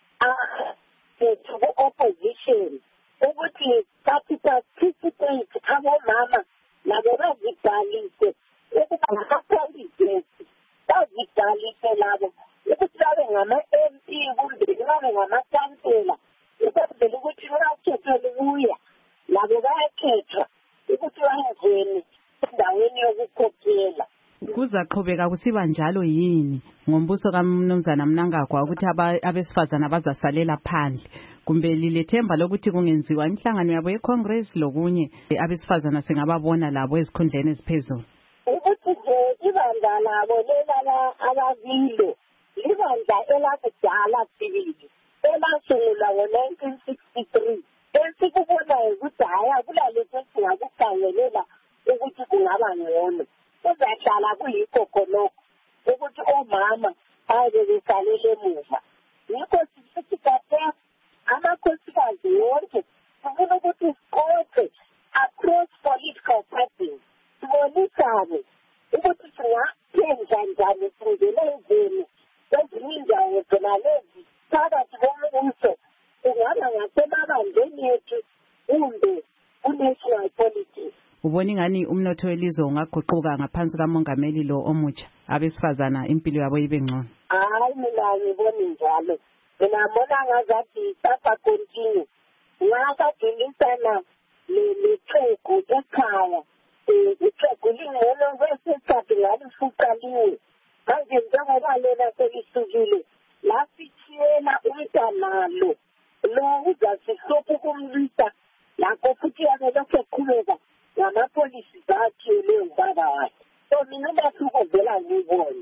ku-opposition ukuthi bathi-participate abomama nabo bazibhalise ukuba ngama-candidates, bazibhalise labo ukuthi babe ngama-M P kumbe babe ngama-kansela ukwenzela ukuthi bakhethwe kuya labo bayakhethwa ukuthi bangene endaweni yokukhokhela. Kuzaqhubeka kusiba njalo yini ngombuso kaMnumzana Mnangagwa ukuthi abesifazana bazasalela phandle kumbe lilethemba lokuthi kungenziwa imihlangano yabo yeCongress lokunye abesifazana singababona labo ezikhundleni eziphezulu? Ukuthi nje ibandla labo lelala ababilo libandla elakudala sibili elasungulwa ngo-nineteen sixty-three esikubonayo ukuthi haya kulalesi singakukhangelela ukuthi kungaba ngcono. Kuzahlala kuyikho khonokho ukuthi omama babe besalele emuva. Yikho sisithi kade amakhosikazi wonke sifuna ukuthi siqoqe across political parties, sibonisane ukuthi singaphenja njani singene ezweni kwezinye indawo zona lezi phakathi kombuso kungaba ngasemabandleni ethu kumbe ku-national politics. Ubona ingani umnotho welizwe ungaguquka ngaphansi kamongameli lo omutsha abesifazana impilo yabo ibe ngcono? Hayi mina ngibona njalo. Mina ngibona ngazathi sasa continue. Ngakadlulisana leqegu ekhaya. Iqegu lingcono kwesithathu ngalifuqaliwe. Manje njengoba lena selisukile lasithiyela umntanalo lo uzasihlupha ukumlisa lakho futhi yakelokhu eqhubeka ngamapolisi zathiyele ubaba wakhe. So mina basukuvela ngibona.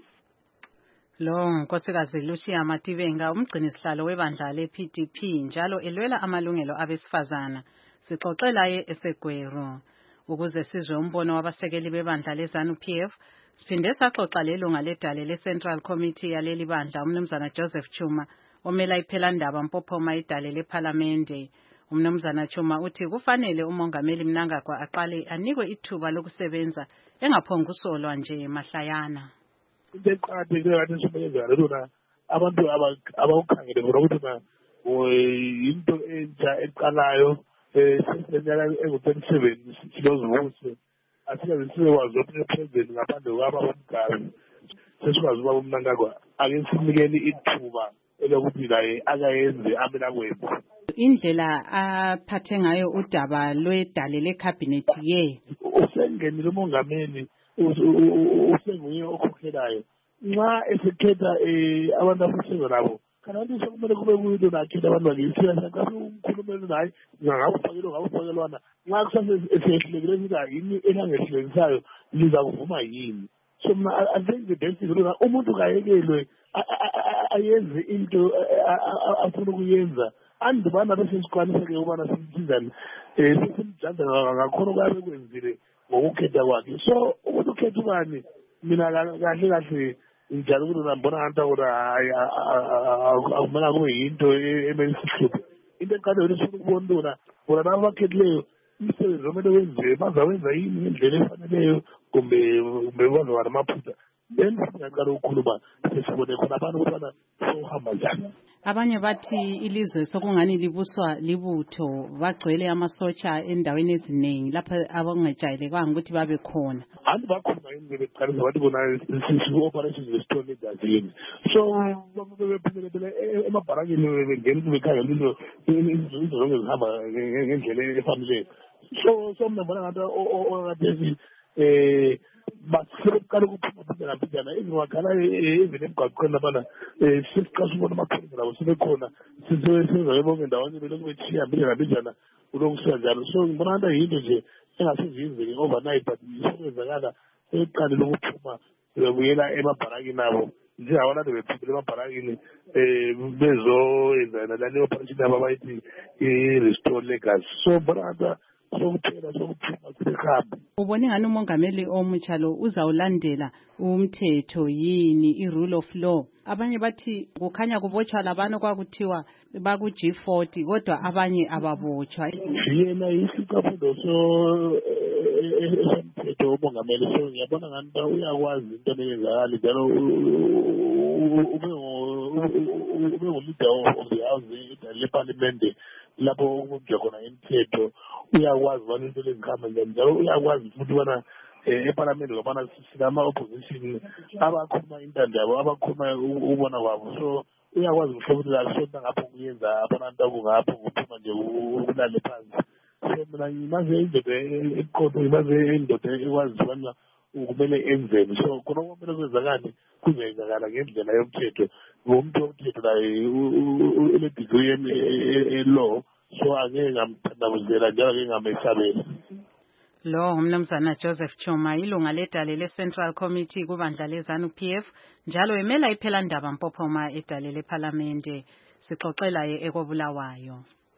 Lo nkosikazi Lucia Mativenga umgcini sihlalo webandla le-P D P njalo elwela amalungelo abesifazana sixoxela ye eseGweru. Ukuze sizwe umbono wabasekeli bebandla leZANU P F siphinde saxoxa lelunga ledale le-Central Committee yaleli bandla umnumzana Joseph Chuma omela iphelandaba Mpophoma idale lePhalamende. Umnumzana Chuma uthi kufanele umongameli Mnangagwa aqale anikwe ithuba lokusebenza engaphonga usolwa nje mahlayana. Into eqakathekile kathi sibenza lona abantu abawukhangele ukuthi na into entsha eqalayo sesinyaka engu-thirty-seven silozivuse asikaze sikwazi ukuthi ne-president ngaphandle kwaba bomgaba sesikwazi ukuba uMnangagwa ake simnikeni ithuba elokuthi naye akayenze amena kwethu. Indlela aphathe ngayo udaba lwedale leCabinet ye usengenile umongameli usenguye okhokhelayo nxa esekhetha abantu abasebenza nabo kanti sokumele kube kuyinto nakhetha abantu bakisiyasa kahle umkhulumeli naye ngakufakelo ngakufakelwana nxa kusasehlekile ukuthi yini elangehlekisayo liza kuvuma yini. So mina I think the best is ukuthi umuntu kayekelwe ayenze into afuna ukuyenza andibana bese sikwanisa-ke ukubana simthizane um simjanja ngakhona kuyabe kwenzile ngokukhetha kwakhe. So ukuthi ukhetha ubani mina kahle kahle njalo ukuthi nambona hanta ukuthi hayi akumele kube yinto emele sihluphe into eqale ukuthi sifuna ukubona ukuthi bona laba bakhethileyo umsebenzi omele wenziwe bazawenza yini ngendlela efaneleyo kumbe kumbe bazoba namaphutha then singaqala ukukhuluma sesibone khona abantu ukubana sohamba njani. Abanye bathi ilizwe sokungani libuswa libutho bagcwele amasotsha endaweni eziningi lapha abangajayelekanga ukuthi babe khona. Abantu bakhona yini beqalisa bathi bona si-operation restore egazini so bephumelele emabharakeni bengena bekhangela into izinto zonke zihamba ngendlela efaneleyo so so mina mbona ngathi okathesi um basebekala ukuphuma phijana ezingakhala evele emgaqweni labana sesiqasha ubona amaphoyisa labo sebekhona sisebenza bonke ndawonye belokhu betshiya mbile nabijana kulokusiya njalo so ngibona ngathi yinto nje engaseziyenzeki overnight but sekwenzakala sebeqalile ukuphuma bebuyela emabharakini abo njengabona bephumile emabharakini um bezoyenza lale operation yabo abayithi i-restore legacy so mbona ngathi sokuphela sokuphuma sihambe. Ubone ngani umongameli omutsha lo uzawulandela umthetho yini i-rule of law? Abanye bathi kukhanya kubotshwa labana kwakuthiwa baku G forty kodwa abanye ababotshwa. Yena isiqaphulo so esemthetho womongameli so ngiyabona ngani uyakwazi into eyenzakala njalo ube ngumleader of the house leparliamente lapho ukubujwa khona imithetho uyakwazi bona into lezihamba njani njalo uyakwazi futhi ubona eparlamente ngobana sinama-opposition abakhuluma intando yabo abakhuluma ubona kwabo so uyakwazi kuhle ukuthi akusona ngapho kuyenza abantu akungapho kuphuma nje ukulale phansi so mina ngimaze indoda eqotho ngimaze indoda ekwazi ubana kumele enzeni so khona kumele kwenzakani kuzenzakala ngendlela yomthetho ngomuntu womthetho naye une-degree e-law so angeke ngamthandabuzela njalo angeke ngamesabela. Lo umnumzana Joseph Chuma ilunga ledale le-Central Committee kubandla le-ZANU-P F njalo emela iphelandaba Mpophoma edale lephalamende sixoxela ye ekobulawayo.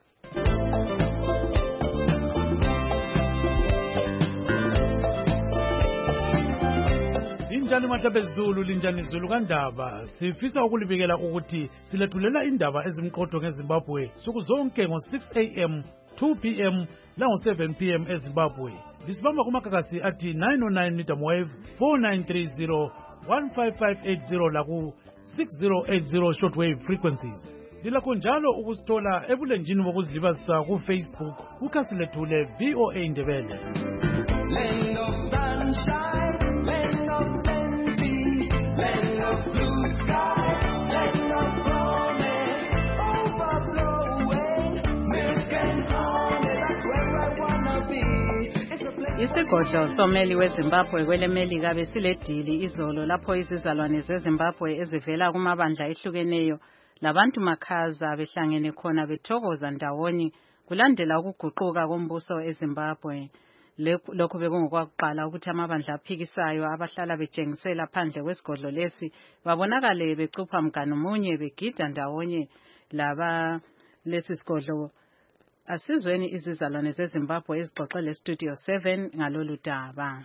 Linjani Matlabe Zulu, linjani Zulu kandaba. Sifisa ukulibikela ukuthi silethulela indaba ezimqotho ngeZimbabwe suku zonke ngo six a m, two p m lango seven p m eZimbabwe. Lisibamba kumakakasi ati nine oh nine medium wave, four nine three zero, one five five eight zero laku six zero eight zero shortwave frequencies. Lilakho njalo ukusithola ebulenjini bokuzilibazisa ku Facebook ukhasi lethu le V O A Ndebele. Land of sunshine, land of plenty, land of blue sky, land of promise, overflowing, milk and honey, that's where I wanna be. Isigodlo someli weZimbabwe kwelemelika besiledili izolo lapho izizalwane zeZimbabwe ezivela kumabandla ehlukeneyo labantu makhaza behlangene khona bethokoza ndawonye kulandela ukuguquka kombuso eZimbabwe. Lokho bekungokwakuqala ukuthi amabandla aphikisayo abahlala betshengisela phandle kwesigodlo lesi babonakale becupha mganu munye begida ndawonye laba lesi sigodlo. Asizweni izizalwane zeZimbabwe ezixoxele Studio seven ngalolu daba.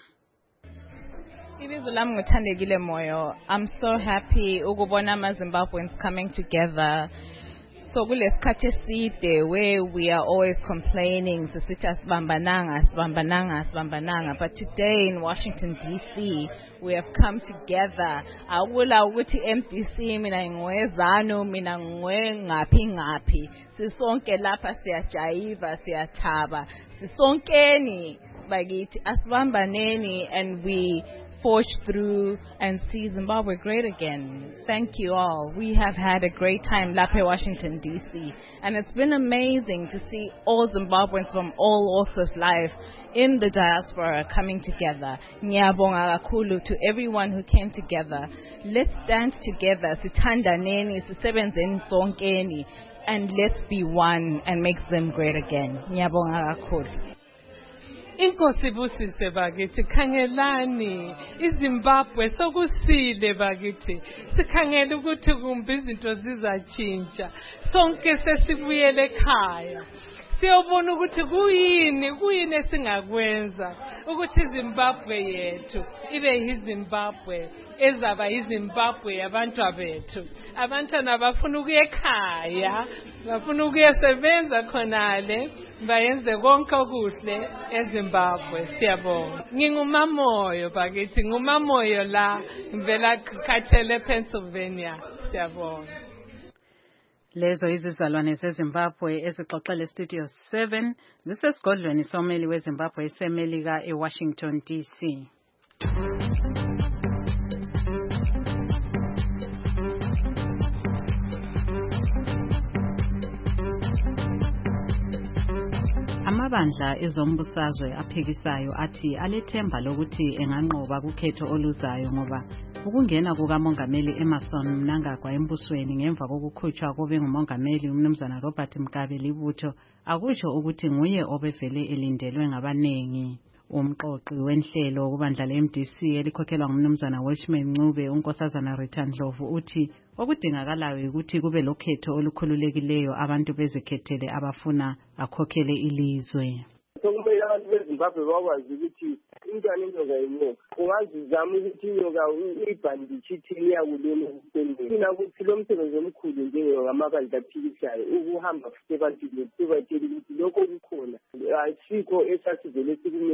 Ibizo lami nguthandekile Moyo. I'm so happy ukubona ama-Zimbabweans coming together. So kulesikhathi eside where we are always complaining sisithi asibambananga asibambananga asibambananga, but today in Washington D C we have come together. Akula ukuthi M D C mina ngwezanu mina ngwe ngaphi ngaphi sisonke lapha siyajayiva siyathaba sisonkeni bakithi asibambaneni and we forge through and see Zimbabwe great again. Thank you all. We have had a great time lapha Washington D C and it's been amazing to see all Zimbabweans from all walks of life in the diaspora coming together. Ngiyabonga kakhulu to everyone who came together. Let's dance together. Sithandaneni, sisebenzeni sonkeni, and let's be one and make them great again. Ngiyabonga kakhulu. Inkosi busise bakithi khangelani iZimbabwe sokusile bakithi sikhangela ukuthi kumbe izinto zizatshintsha sonke sesibuyele ekhaya siyobona ukuthi kuyini kuyini esingakwenza ukuthi iZimbabwe yethu ibe yiZimbabwe ezaba yiZimbabwe yabantu abethu. Abantwana bafuna ukuya ekhaya, bafuna ukuyasebenza khonale, bayenze konke okuhle eZimbabwe. Siyabonga. Ngingumamoyo bakithi, ngumamoyo la ngivela Khatshele, Pennsylvania. Siyabonga. Lezo izizalwane zeZimbabwe ezixoxele Studio seven zisesigodlweni someli weZimbabwe esemelika eWashington D C. Amabandla ezombusazwe aphikisayo athi alethemba lokuthi enganqoba kukhetho oluzayo ngoba ukungena kukamongameli Emmerson Mnangagwa embusweni ngemva kokukhutshwa kobe ngumongameli umnumzana Robert Mugabe libutho akusho ukuthi nguye obevele elindelwe ngabanengi. Umqoqi wenhlelo kubandla le-M D C elikhokhelwa ngumnumzana Welshman Ncube unkosazana Rita Ndlovu uthi okudingakalayo ukuthi kube lokhetho olukhululekileyo abantu bezikhethele abafuna akhokhele ilizwe. Sokumele abantu beZimbabwe bakwazi ukuthi intwana inyoka yinyoka. Ungazizama ukuthi inyoka uyibhanditshe ithini iyakuluma ekuthenini. Thina ukuthi lo msebenzi omkhulu njengamabandla aphikisayo ukuhamba futhi ebantwini sibatshela ukuthi lokho kukhona asikho esasivele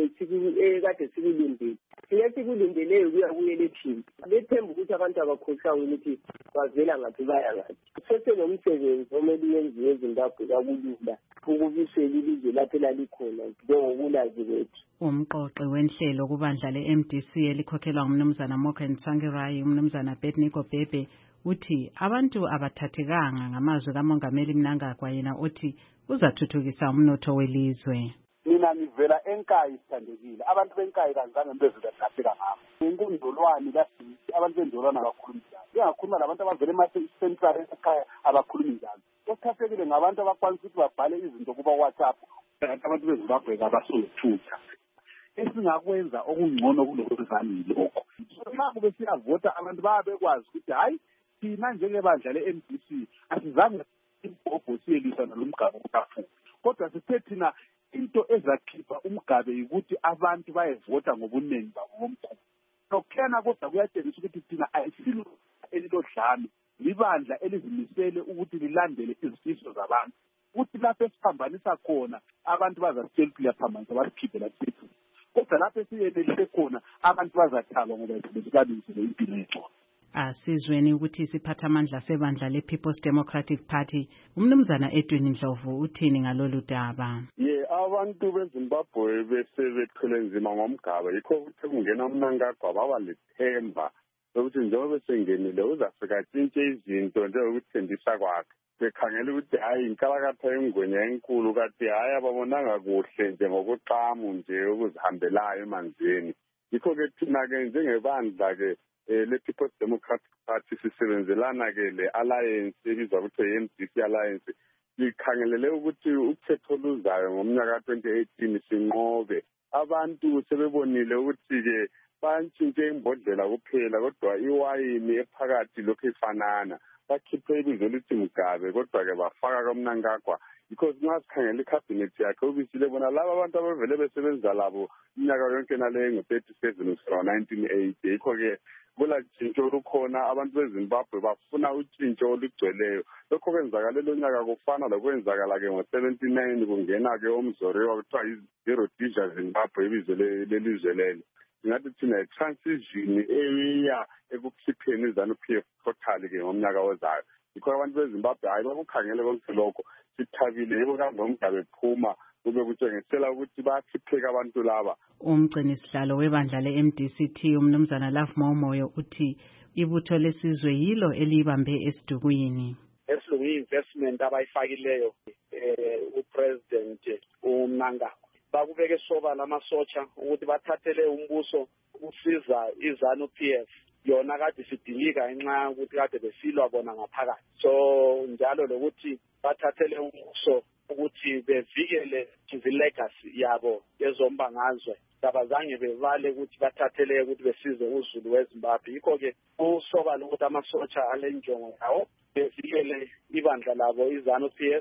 ekade sikulindele. Thina sikulindeleyo kuya ku-election. Lethemba ukuthi abantu abakhohlwanga ukuthi bavela ngaphi baya ngaphi. Sesenomsebenzi omele uyenziwe eZimbabwe kakulula ukubisela ilizwe lapho elalikhona njengokulazi kwethu. Umqoqi wenhlelo kubandla le-M D C elikhokhelwa ngumnumzana Morgan Tsvangirai umnumzana Betnico Bebe uthi abantu abathathekanga ngamazwi kamongameli Mnangagwa yena uthi uzathuthukisa umnotho welizwe. Mina ngivela eNkayi sithandekile, abantu beNkayi kanzange mbezela katheka ngabo. Inkundolwane kasisi abantu bendolwana abakhuluma njalo. Bengakhuluma labantu abavela ema-central ekhaya abakhuluma njalo. Okuthathekile ngabantu abakwanisa ukuthi babhale izinto kuba WhatsApp. Abantu beZimbabwe abasokuthutha. Esingakwenza okungcono kulokuzanile lokho. Nxa kube siyavota abantu bayabekwazi ukuthi hayi thina njengebandla le-M D C asizange imbhobho siyelisa nalomgaba kafuthi. Kodwa sithe thina into ezakhipha umgabe ukuthi abantu bayevota ngobuningi babo bomkhulu. Nokukhena kodwa kuyatshengisa ukuthi thina ayisilo elilodlame, libandla elizimisele ukuthi lilandele izifiso zabantu. Ukuthi lapho esiphambanisa khona abantu bazasitshela ukuthi liyaphambanisa basikhiphe lapho. Kodwa lapho esiyenelise khona abantu bazathalwa ngoba besibalisile impilo yethu. Asizweni ukuthi isiphathamandla sebandla le-People's Democratic Party umnumzana Edwin Ndlovu uthini ngalolu daba. Ye abantu beZimbabwe besebethele nzima ngomgaba yikho ukuthi kungena uMnangagwa baba lethemba lokuthi njengoba besengenile uzafika tshintshe izinto njengokuthembisa kwakhe. Bekhangela ukuthi hayi inkalakatha yengwenya enkulu kade hayi ababonanga kuhle njengokuqamu nje ukuzihambelayo emanzini. Yikho-ke thina-ke njengebandla-ke le-People's Democratic Party sisebenzelana-ke le-alliance ebizwa ukuthi i-M D C Alliance. Sikhangelele ukuthi ukhetho oluzayo ngomnyaka twenty eighteen sinqobe. Abantu sebebonile ukuthi-ke bantshintshe imbodlela kuphela kodwa iwayini ephakathi lokhu ifanana. Bakhiphe ibizo lithi Mugabe kodwa-ke bafaka kaMnangagwa. Because nxa sikhangela ikhabinethi yakhe ubisile bona laba abantu abavele besebenza labo iminyaka yonke nale ngo-thirty-seven kusukela nineteen eighty. Yikho-ke kula tshintsho olukhona abantu beZimbabwe bafuna utshintsho olugcweleyo. Lokho kwenzakala lonyaka kufana lokwenzakala-ke ngo-seventy-nine kungena-ke omzoriwa kuthiwa yi-Rhodesia Zimbabwe ibizo lelizwe lelo. Singathi thina i-transition eya ekukhipheni iZANU-P F total-ke ngomnyaka ozayo. Yikho abantu beZimbabwe hayi bakukhangele konke lokho. Sithabile yebo kambe uMgabe ephuma kube kutshengisela ukuthi bayakhipheka abantu laba. Umgcini sihlalo webandla le-M D C T umnumzana Love Momoyo uthi ibutho lesizwe yilo elibambe esidukwini. Esilungu investment abayifakileyo eh upresident uMnangagwa. Bakubeke sobala amasotsha ukuthi bathathele umbuso usiza iZANU-P F. Yona kade sidilika ngenxa ukuthi kade besilwa bona ngaphakathi. So njalo lokuthi bathathele umbuso ukuthi bevikele ilegacy yabo yezombangazwe. Abazange bevale ukuthi bathathele ukuthi besize uZulu weZimbabwe. Yikho-ke usobala ukuthi amasotsha alenjongo yawo bevikele ibandla labo iZANU-P F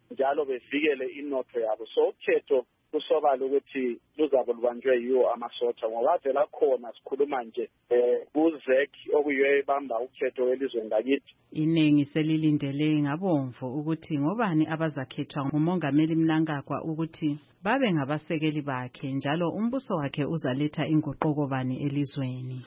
njalo bevikele inotho yabo. So ukhetho kusobala ukuthi luzabe lubanjwe yiwo amasotsha ngoba vela khona sikhuluma nje eh kuZek okuyiyo ebamba ukhetho welizweni lakithi. Iningi selilindele ngabomvu ukuthi ngobani abazakhethwa ngumongameli Mnangagwa ukuthi babe ngabasekeli bakhe njalo umbuso wakhe uzaletha inguquko bani elizweni.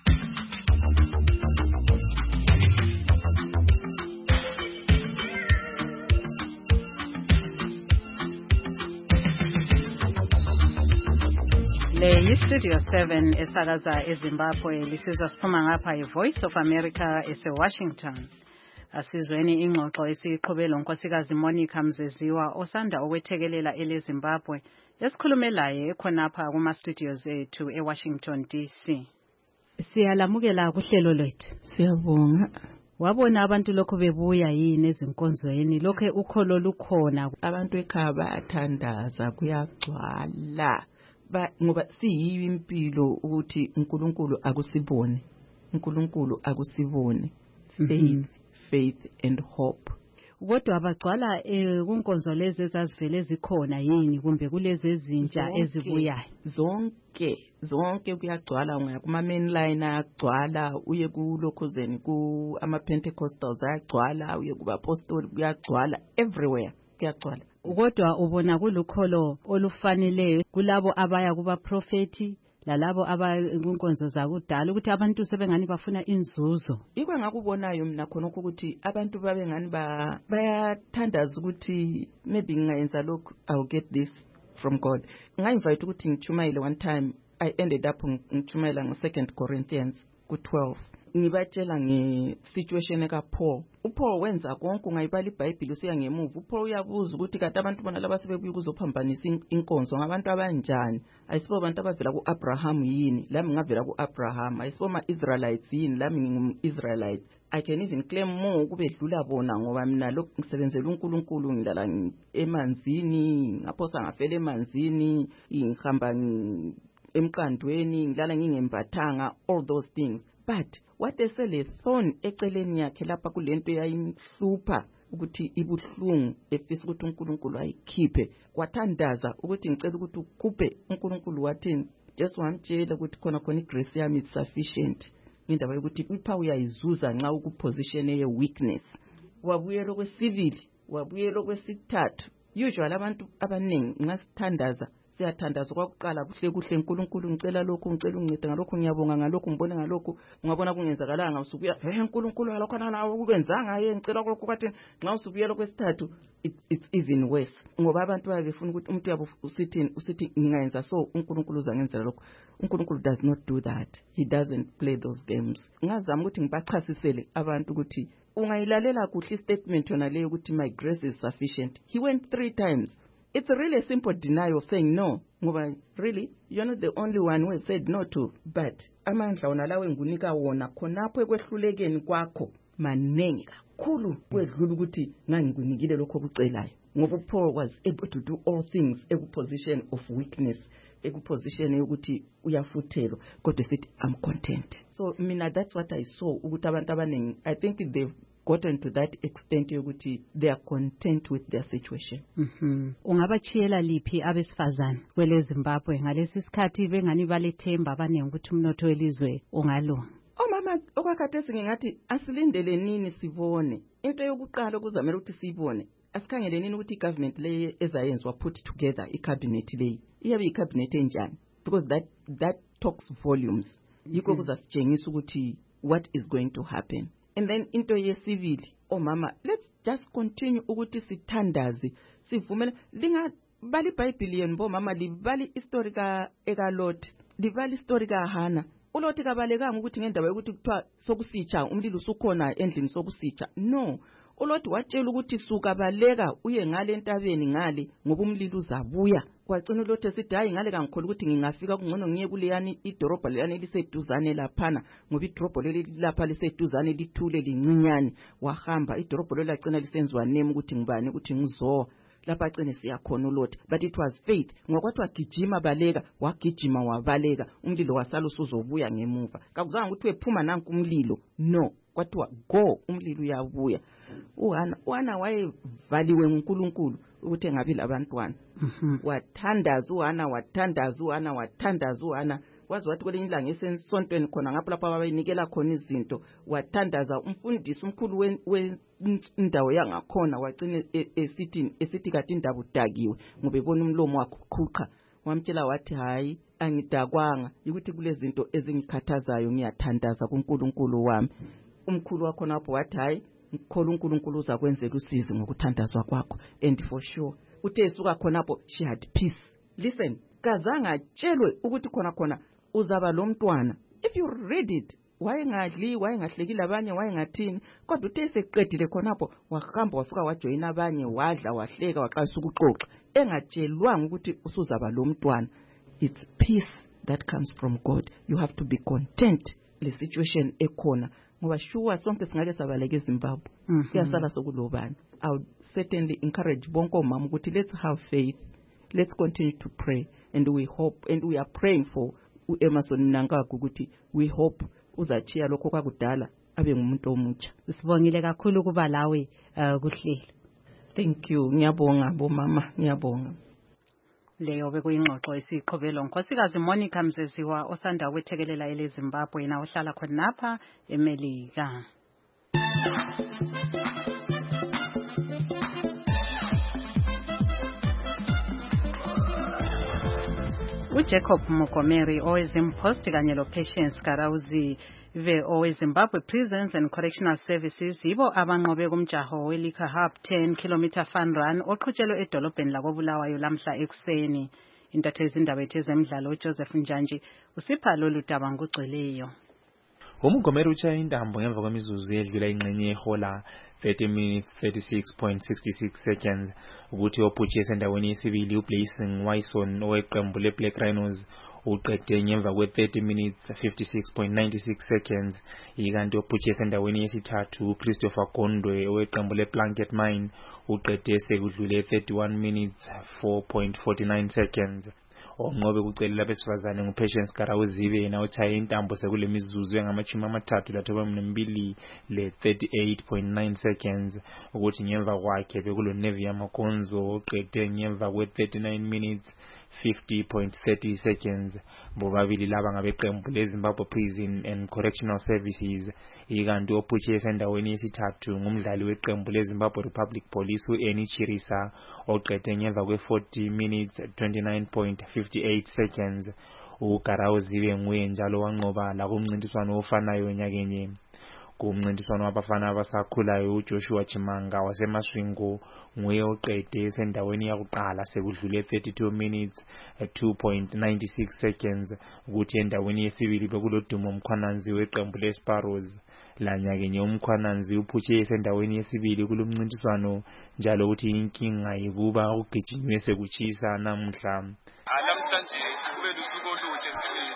Le yi-Studio seven esakaza eZimbabwe lisizwa siphuma ngapha yi-Voice of America ese-Washington. Asizweni ingxoxo esiyiqhubela unkosikazi Monica Mzeziwa osanda okwethekelela ele-Zimbabwe esikhulumelayo ekhonapha kuma-studios ethu e-Washington D C. Siyalamukela kuhlelo lwethu. Siyabonga. Wabona abantu lokho bebuya yini ezinkonzweni lokho ukholo lukhona abantu ekhaya bayathandaza kuyagcwala. Ba ngoba siyiyo impilo ukuthi uNkulunkulu akusibone uNkulunkulu akusibone faith faith and hope. Kodwa abagcwala kunkonzo lezi ezazivele zikhona yini kumbe kulezi ezintsha ezibuyayo zonke zonke kuyagcwala ngoya kuma main line ayagcwala uye kulokhuzeni ku ama Pentecostals ayagcwala uye kuba apostoli kuyagcwala everywhere kuyagcwala. Kodwa ubona kulukholo olufanele kulabo abaya kuba prophethi lalabo abakunkonzo zakudala ukuthi abantu sebengani bafuna inzuzo. Ikwe ngakubonayo mina khona ukuthi abantu babe ngani ba bayathandaza ukuthi maybe ngingayenza lokho I'll get this from God. Ngainvite ukuthi ngichumayele one time I ended up ngichumayela ngo Second Corinthians ku twelve. Ngibatshela nge-situation eka Paul. uPaul wenza konke ungayibala iBhayibheli usiya ngemuva. uPaul uyabuza ukuthi kade abantu bona laba sebebuya ukuzophambanisa inkonzo ngabantu abanjani. Ayisibo abantu abavela kuAbraham yini? Lami ngavela kuAbraham. Ayisibo ama-Israelites yini? Lami ngingu-Israelite. I can even claim more ukubedlula bona ngoba mina lokhu ngisebenzela uNkulunkulu ngilala emanzini, ngaphosa ngafela emanzini, ngihamba emqandweni, ngilala ngingembathanga, all those things. But what esele thorn eceleni yakhe lapha kulento yayimhlupha ukuthi ibuhlungu efisa ukuthi uNkulunkulu ayikhiphe kwathandaza ukuthi ngicela ukuthi ukuphe uNkulunkulu wathini Jesu wamtshela ukuthi khona khona igrace yami is sufficient indaba yokuthi ipha uyayizuza nxa ukuposition ye weakness. Wabuyela kwesivili wabuyela kwesithathu. Usually abantu abaningi ngasithandaza siyathandaza kwakuqala kuhle kuhle uNkulunkulu ngicela lokho ngicela ungincede ngalokho ngiyabonga ngalokho ngibone ngalokho ngabona kungenzakalanga usubuya he uNkulunkulu ngalokho nana ukubenzanga ye ngicela lokho kathi nxa usubuyela kwesithathu it's even worse ngoba abantu bayabefuna ukuthi umuntu yabo usithini usithi ngingayenza so uNkulunkulu uzangenzela lokho. uNkulunkulu does not do that. He doesn't play those games. Ngazama ukuthi ngibachasisele abantu ukuthi ungayilalela kuhle statement yona leyo ukuthi my grace is sufficient. He went three times. It's a really simple denial of saying no. Ngoba really you're not the only one who has said no to, but amandla wona lawe ngunika wona khonapho ekwehlulekeni kwakho manengi kakhulu kwedlula ukuthi ngangikunikile lokho kucelayo. Ngoba Paul was able to do all things ekuposition position of weakness, ekuposition position yokuthi uyafuthelwa kodwa sithi I'm content. So mina that's what I saw ukuthi abantu abanengi I think they've gotten to that extent yokuthi they are content with their situation. Mhm. Ungabachiyela liphi abesifazana kwele Zimbabwe ngalesi sikhathi bengani balethemba abanenge ukuthi umnotho welizwe ungalunga? Omama okwakhathesi ngingathi asilindele nini sibone. Into yokuqala kuzamela ukuthi sibone. Asikhangele nini ukuthi igovernment le ezayenzwa put together icabinet le. Iyabe icabinet enjani? Because that that talks volumes. Yikho kuzasitshengisa ukuthi what is going to happen. And then into yesivili oh mama let's just continue ukuthi sithandaze sivumela linga bali iBhayibheli yeni bo mama libali history ka eka Lot libali story ka Hana uLot kabalekanga ukuthi ngendaba yokuthi kuthiwa sokusitsha umlilo usukhona endlini sokusitsha. No, uLot watshela ukuthi suka baleka uye ngale entabeni ngale ngoba umlilo uzabuya. Kwagcina uLot esithi hayi ngale kangikhola ukuthi ngingafika kungcono ngiye kuleyani idorobha leyani liseduzane laphana ngoba idorobha leli lapha liseduzane lithule lincinyane. Wahamba idorobha lelo lagcina lisenziwa name ukuthi ngibani ukuthi ngizo lapha agcine siyakhona uLot. But it was faith. Ngokwathi wagijima baleka wagijima wabaleka umlilo wasala usuzobuya ngemuva. Kakuzange ukuthi wephuma nanku umlilo. No, kwathiwa go umlilo uyabuya. uhana uhana wayevaliwe nguNkulunkulu ukuthi engabi labantwana wathandaza uhana wathandaza uhana wathandaza uhana wazi wathi kwelinye ilanga esensontweni khona ngapho lapho abayinikela khona izinto wathandaza umfundisi umkhulu wendawo yangakhona wagcina esithi esithi kade indaba udakiwe ngoba ebona umlomo wakhe uqhuqa wamtshela wathi hayi angidakwanga ukuthi kulezinto ezingikhathazayo ngiyathandaza kuNkulunkulu wami umkhulu wakho lapho wathi hayi ngikholwa uNkulunkulu uzakwenzela usizi ngokuthandazwa kwakho and for sure uthe esuka khonapho she had peace. Listen, kazange atshelwe ukuthi khona khona uzaba lo mntwana. If you read it, wayengadli wayengahlekile abanye wayengathini kodwa uthe seqedile khonapho wahamba wafika wajoyina abanye wadla wahleka waqalisa ukuxoxa engatshelwanga ukuthi usuzaba lo mntwana. It's peace that comes from God. You have to be content le situation ekhona ngoba sure sonke singake sabaleka eZimbabwe kuyasala sokulobana. I would certainly encourage bonke omama ukuthi let's have faith, let's continue to pray, and we hope and we are praying for uEmerson Mnangagwa ukuthi we hope uzachiya lokho kwakudala abe ngumuntu omutsha. Sibongile kakhulu kuba lawe kuhleli. Thank you, ngiyabonga bomama, ngiyabonga. Leyo bekuyingxoxo esiqhubelo uNkosikazi Monica Mzeziwa osanda kwethekelela eleZimbabwe na ohlala khonapha eMelika. uJacob Mokomeri owezimpost kanye loPatience Karawuzi ve oweZimbabwe Prisons and Correctional Services yibo abanqobe kumjaho weLiquor Hub ten kilometer fun run oqhutshelwe edolobheni lakoBulawayo lamhla ekuseni. Intatheli indaba ethu ezemidlalo uJoseph Njanji usipha lolu daba ngugcweleyo. uMokomeri utshaya intambo ngemva kwemizuzu edlula ingxenye ehola thirty minutes thirty-six point six six seconds ukuthi ophutshise endaweni yesibili uBlessing Wyson oweqembu leBlack Rhinos uqede ngemva kwe thirty minutes fifty-six point nine six seconds ikanti ophutshise endaweni yesithathu uChristopher Gondwe oweqembu leBlanket Mine uqede sekudlule thirty-one minutes four point four nine seconds. Onqobe kucelela abesifazane nguPatience Karawuzi yena ochaye intambo sekule mizuzu engamachumi amathathu lathoba mbili le thirty-eight point nine seconds ukuthi ngemva kwakhe bekulo Nevia Makonzo oqede ngemva kwe thirty-nine minutes fifty point three zero seconds. Bobabili laba ngabeqembu leZimbabwe Prison and Correctional Services ikanti ophutshise endaweni yesithathu ngumdlali weqembu leZimbabwe Republic Police uEni Chirisa oqede ngemva kwe forty minutes twenty-nine point five eight seconds. uGarawuzi nguye njalo wanqoba la kumncintiswano ofanayo nyakenye kumncintiswano wabafana abasakhulayo uJoshua Chimanga waseMaswingo nguye oqede sendaweni yakuqala sekudlule thirty-two minutes two point nine six seconds ukuthi endaweni yesibili bekulodumo Mkhwananzi weqembu leSparrows lanyakenye uMkhwananzi uphutshise endaweni yesibili kulomncintiswano njalo ukuthi inkinga yikuba ugijinywe sekuchisa namhla. Namhlanje kube lusuku oluhle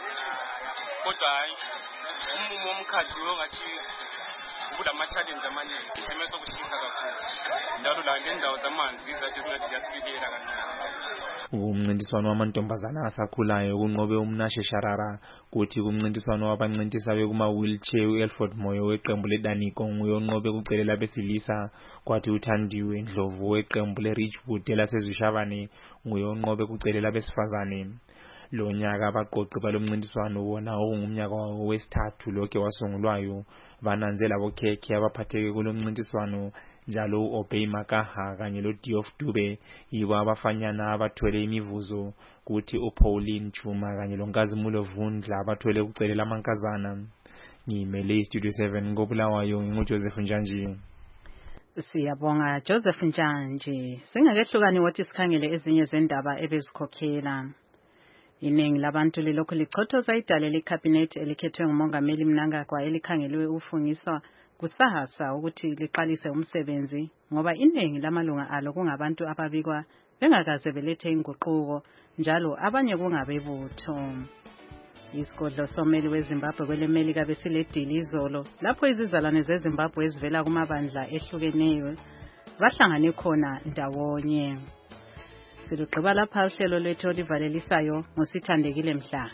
kodwa hayi umumo omkhathi ongathi kulama challenge amaningi emeso kushisa kakhulu njalo la ngendawo zamanzi izathi zingathi yasibilela kancane. Umncintiswano wamantombazana asakhulayo kunqobe uMnashe Sharara kuthi kumncintiswano wabancintisa bekuma wheelchair uElford Moyo weqembu leDaniko nguye onqobe kucelela besilisa kwathi uThandiwe Ndlovu weqembu leRichwood lasezishavane nguye onqobe kucelela besifazane. Lo nyaka abaqoqi balomncintiswano wona ongumnyaka wesithathu lokho wasungulwayo bananzela bokhekhe abaphatheke kulomncintiswano njalo uObey Makaha kanye loDiof Dube yibo abafanyana abathwele imivuzo kuthi uPauline Juma kanye loNkazimulo Vundla abathwele kucelela amankazana. Ngimele iStudio seven ngoBulawayo nguJoseph Njanji. Siyabonga Joseph Njanji. Singakehlukani wothi sikhangele ezinye zendaba ebezikhokhela. Iningi labantu lilokhu lichothoza idale leCabinet elikhethwe nguMongameli Mnangagwa elikhangelwe ufungiswa kusahasa ukuthi liqalise umsebenzi ngoba iningi lamalunga alo kungabantu ababikwa bengakaze belethe inguquko njalo abanye kungabebutho. Isigodlo someli weZimbabwe kweleMelika besiledili izolo lapho izizalwane zeZimbabwe ezivela kumabandla ehlukeneyo bahlangane khona ndawonye. Siluqhiba lapha uhlelo lwethu olivalelisayo ngosithandekile mhla.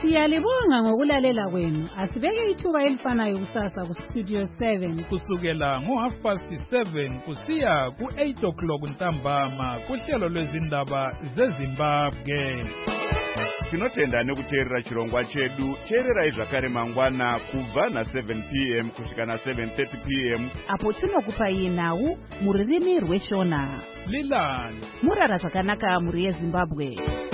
Siyalibonga ngokulalela kwenu. Asibeke ithuba elifanayo kusasa kustudio seven. Kusukela ngo half past seven kusiya ku eight o'clock ntambama kuhlelo lwezindaba zeZimbabwe. Tinotenda nekuteerera chirongwa chedu. Teererai zvakare mangwana kubva na seven p m kusvika na seven thirty p m apo tinokupai nhau mururimi rweshona. Lilani Murara zvakanaka muri yeZimbabwe.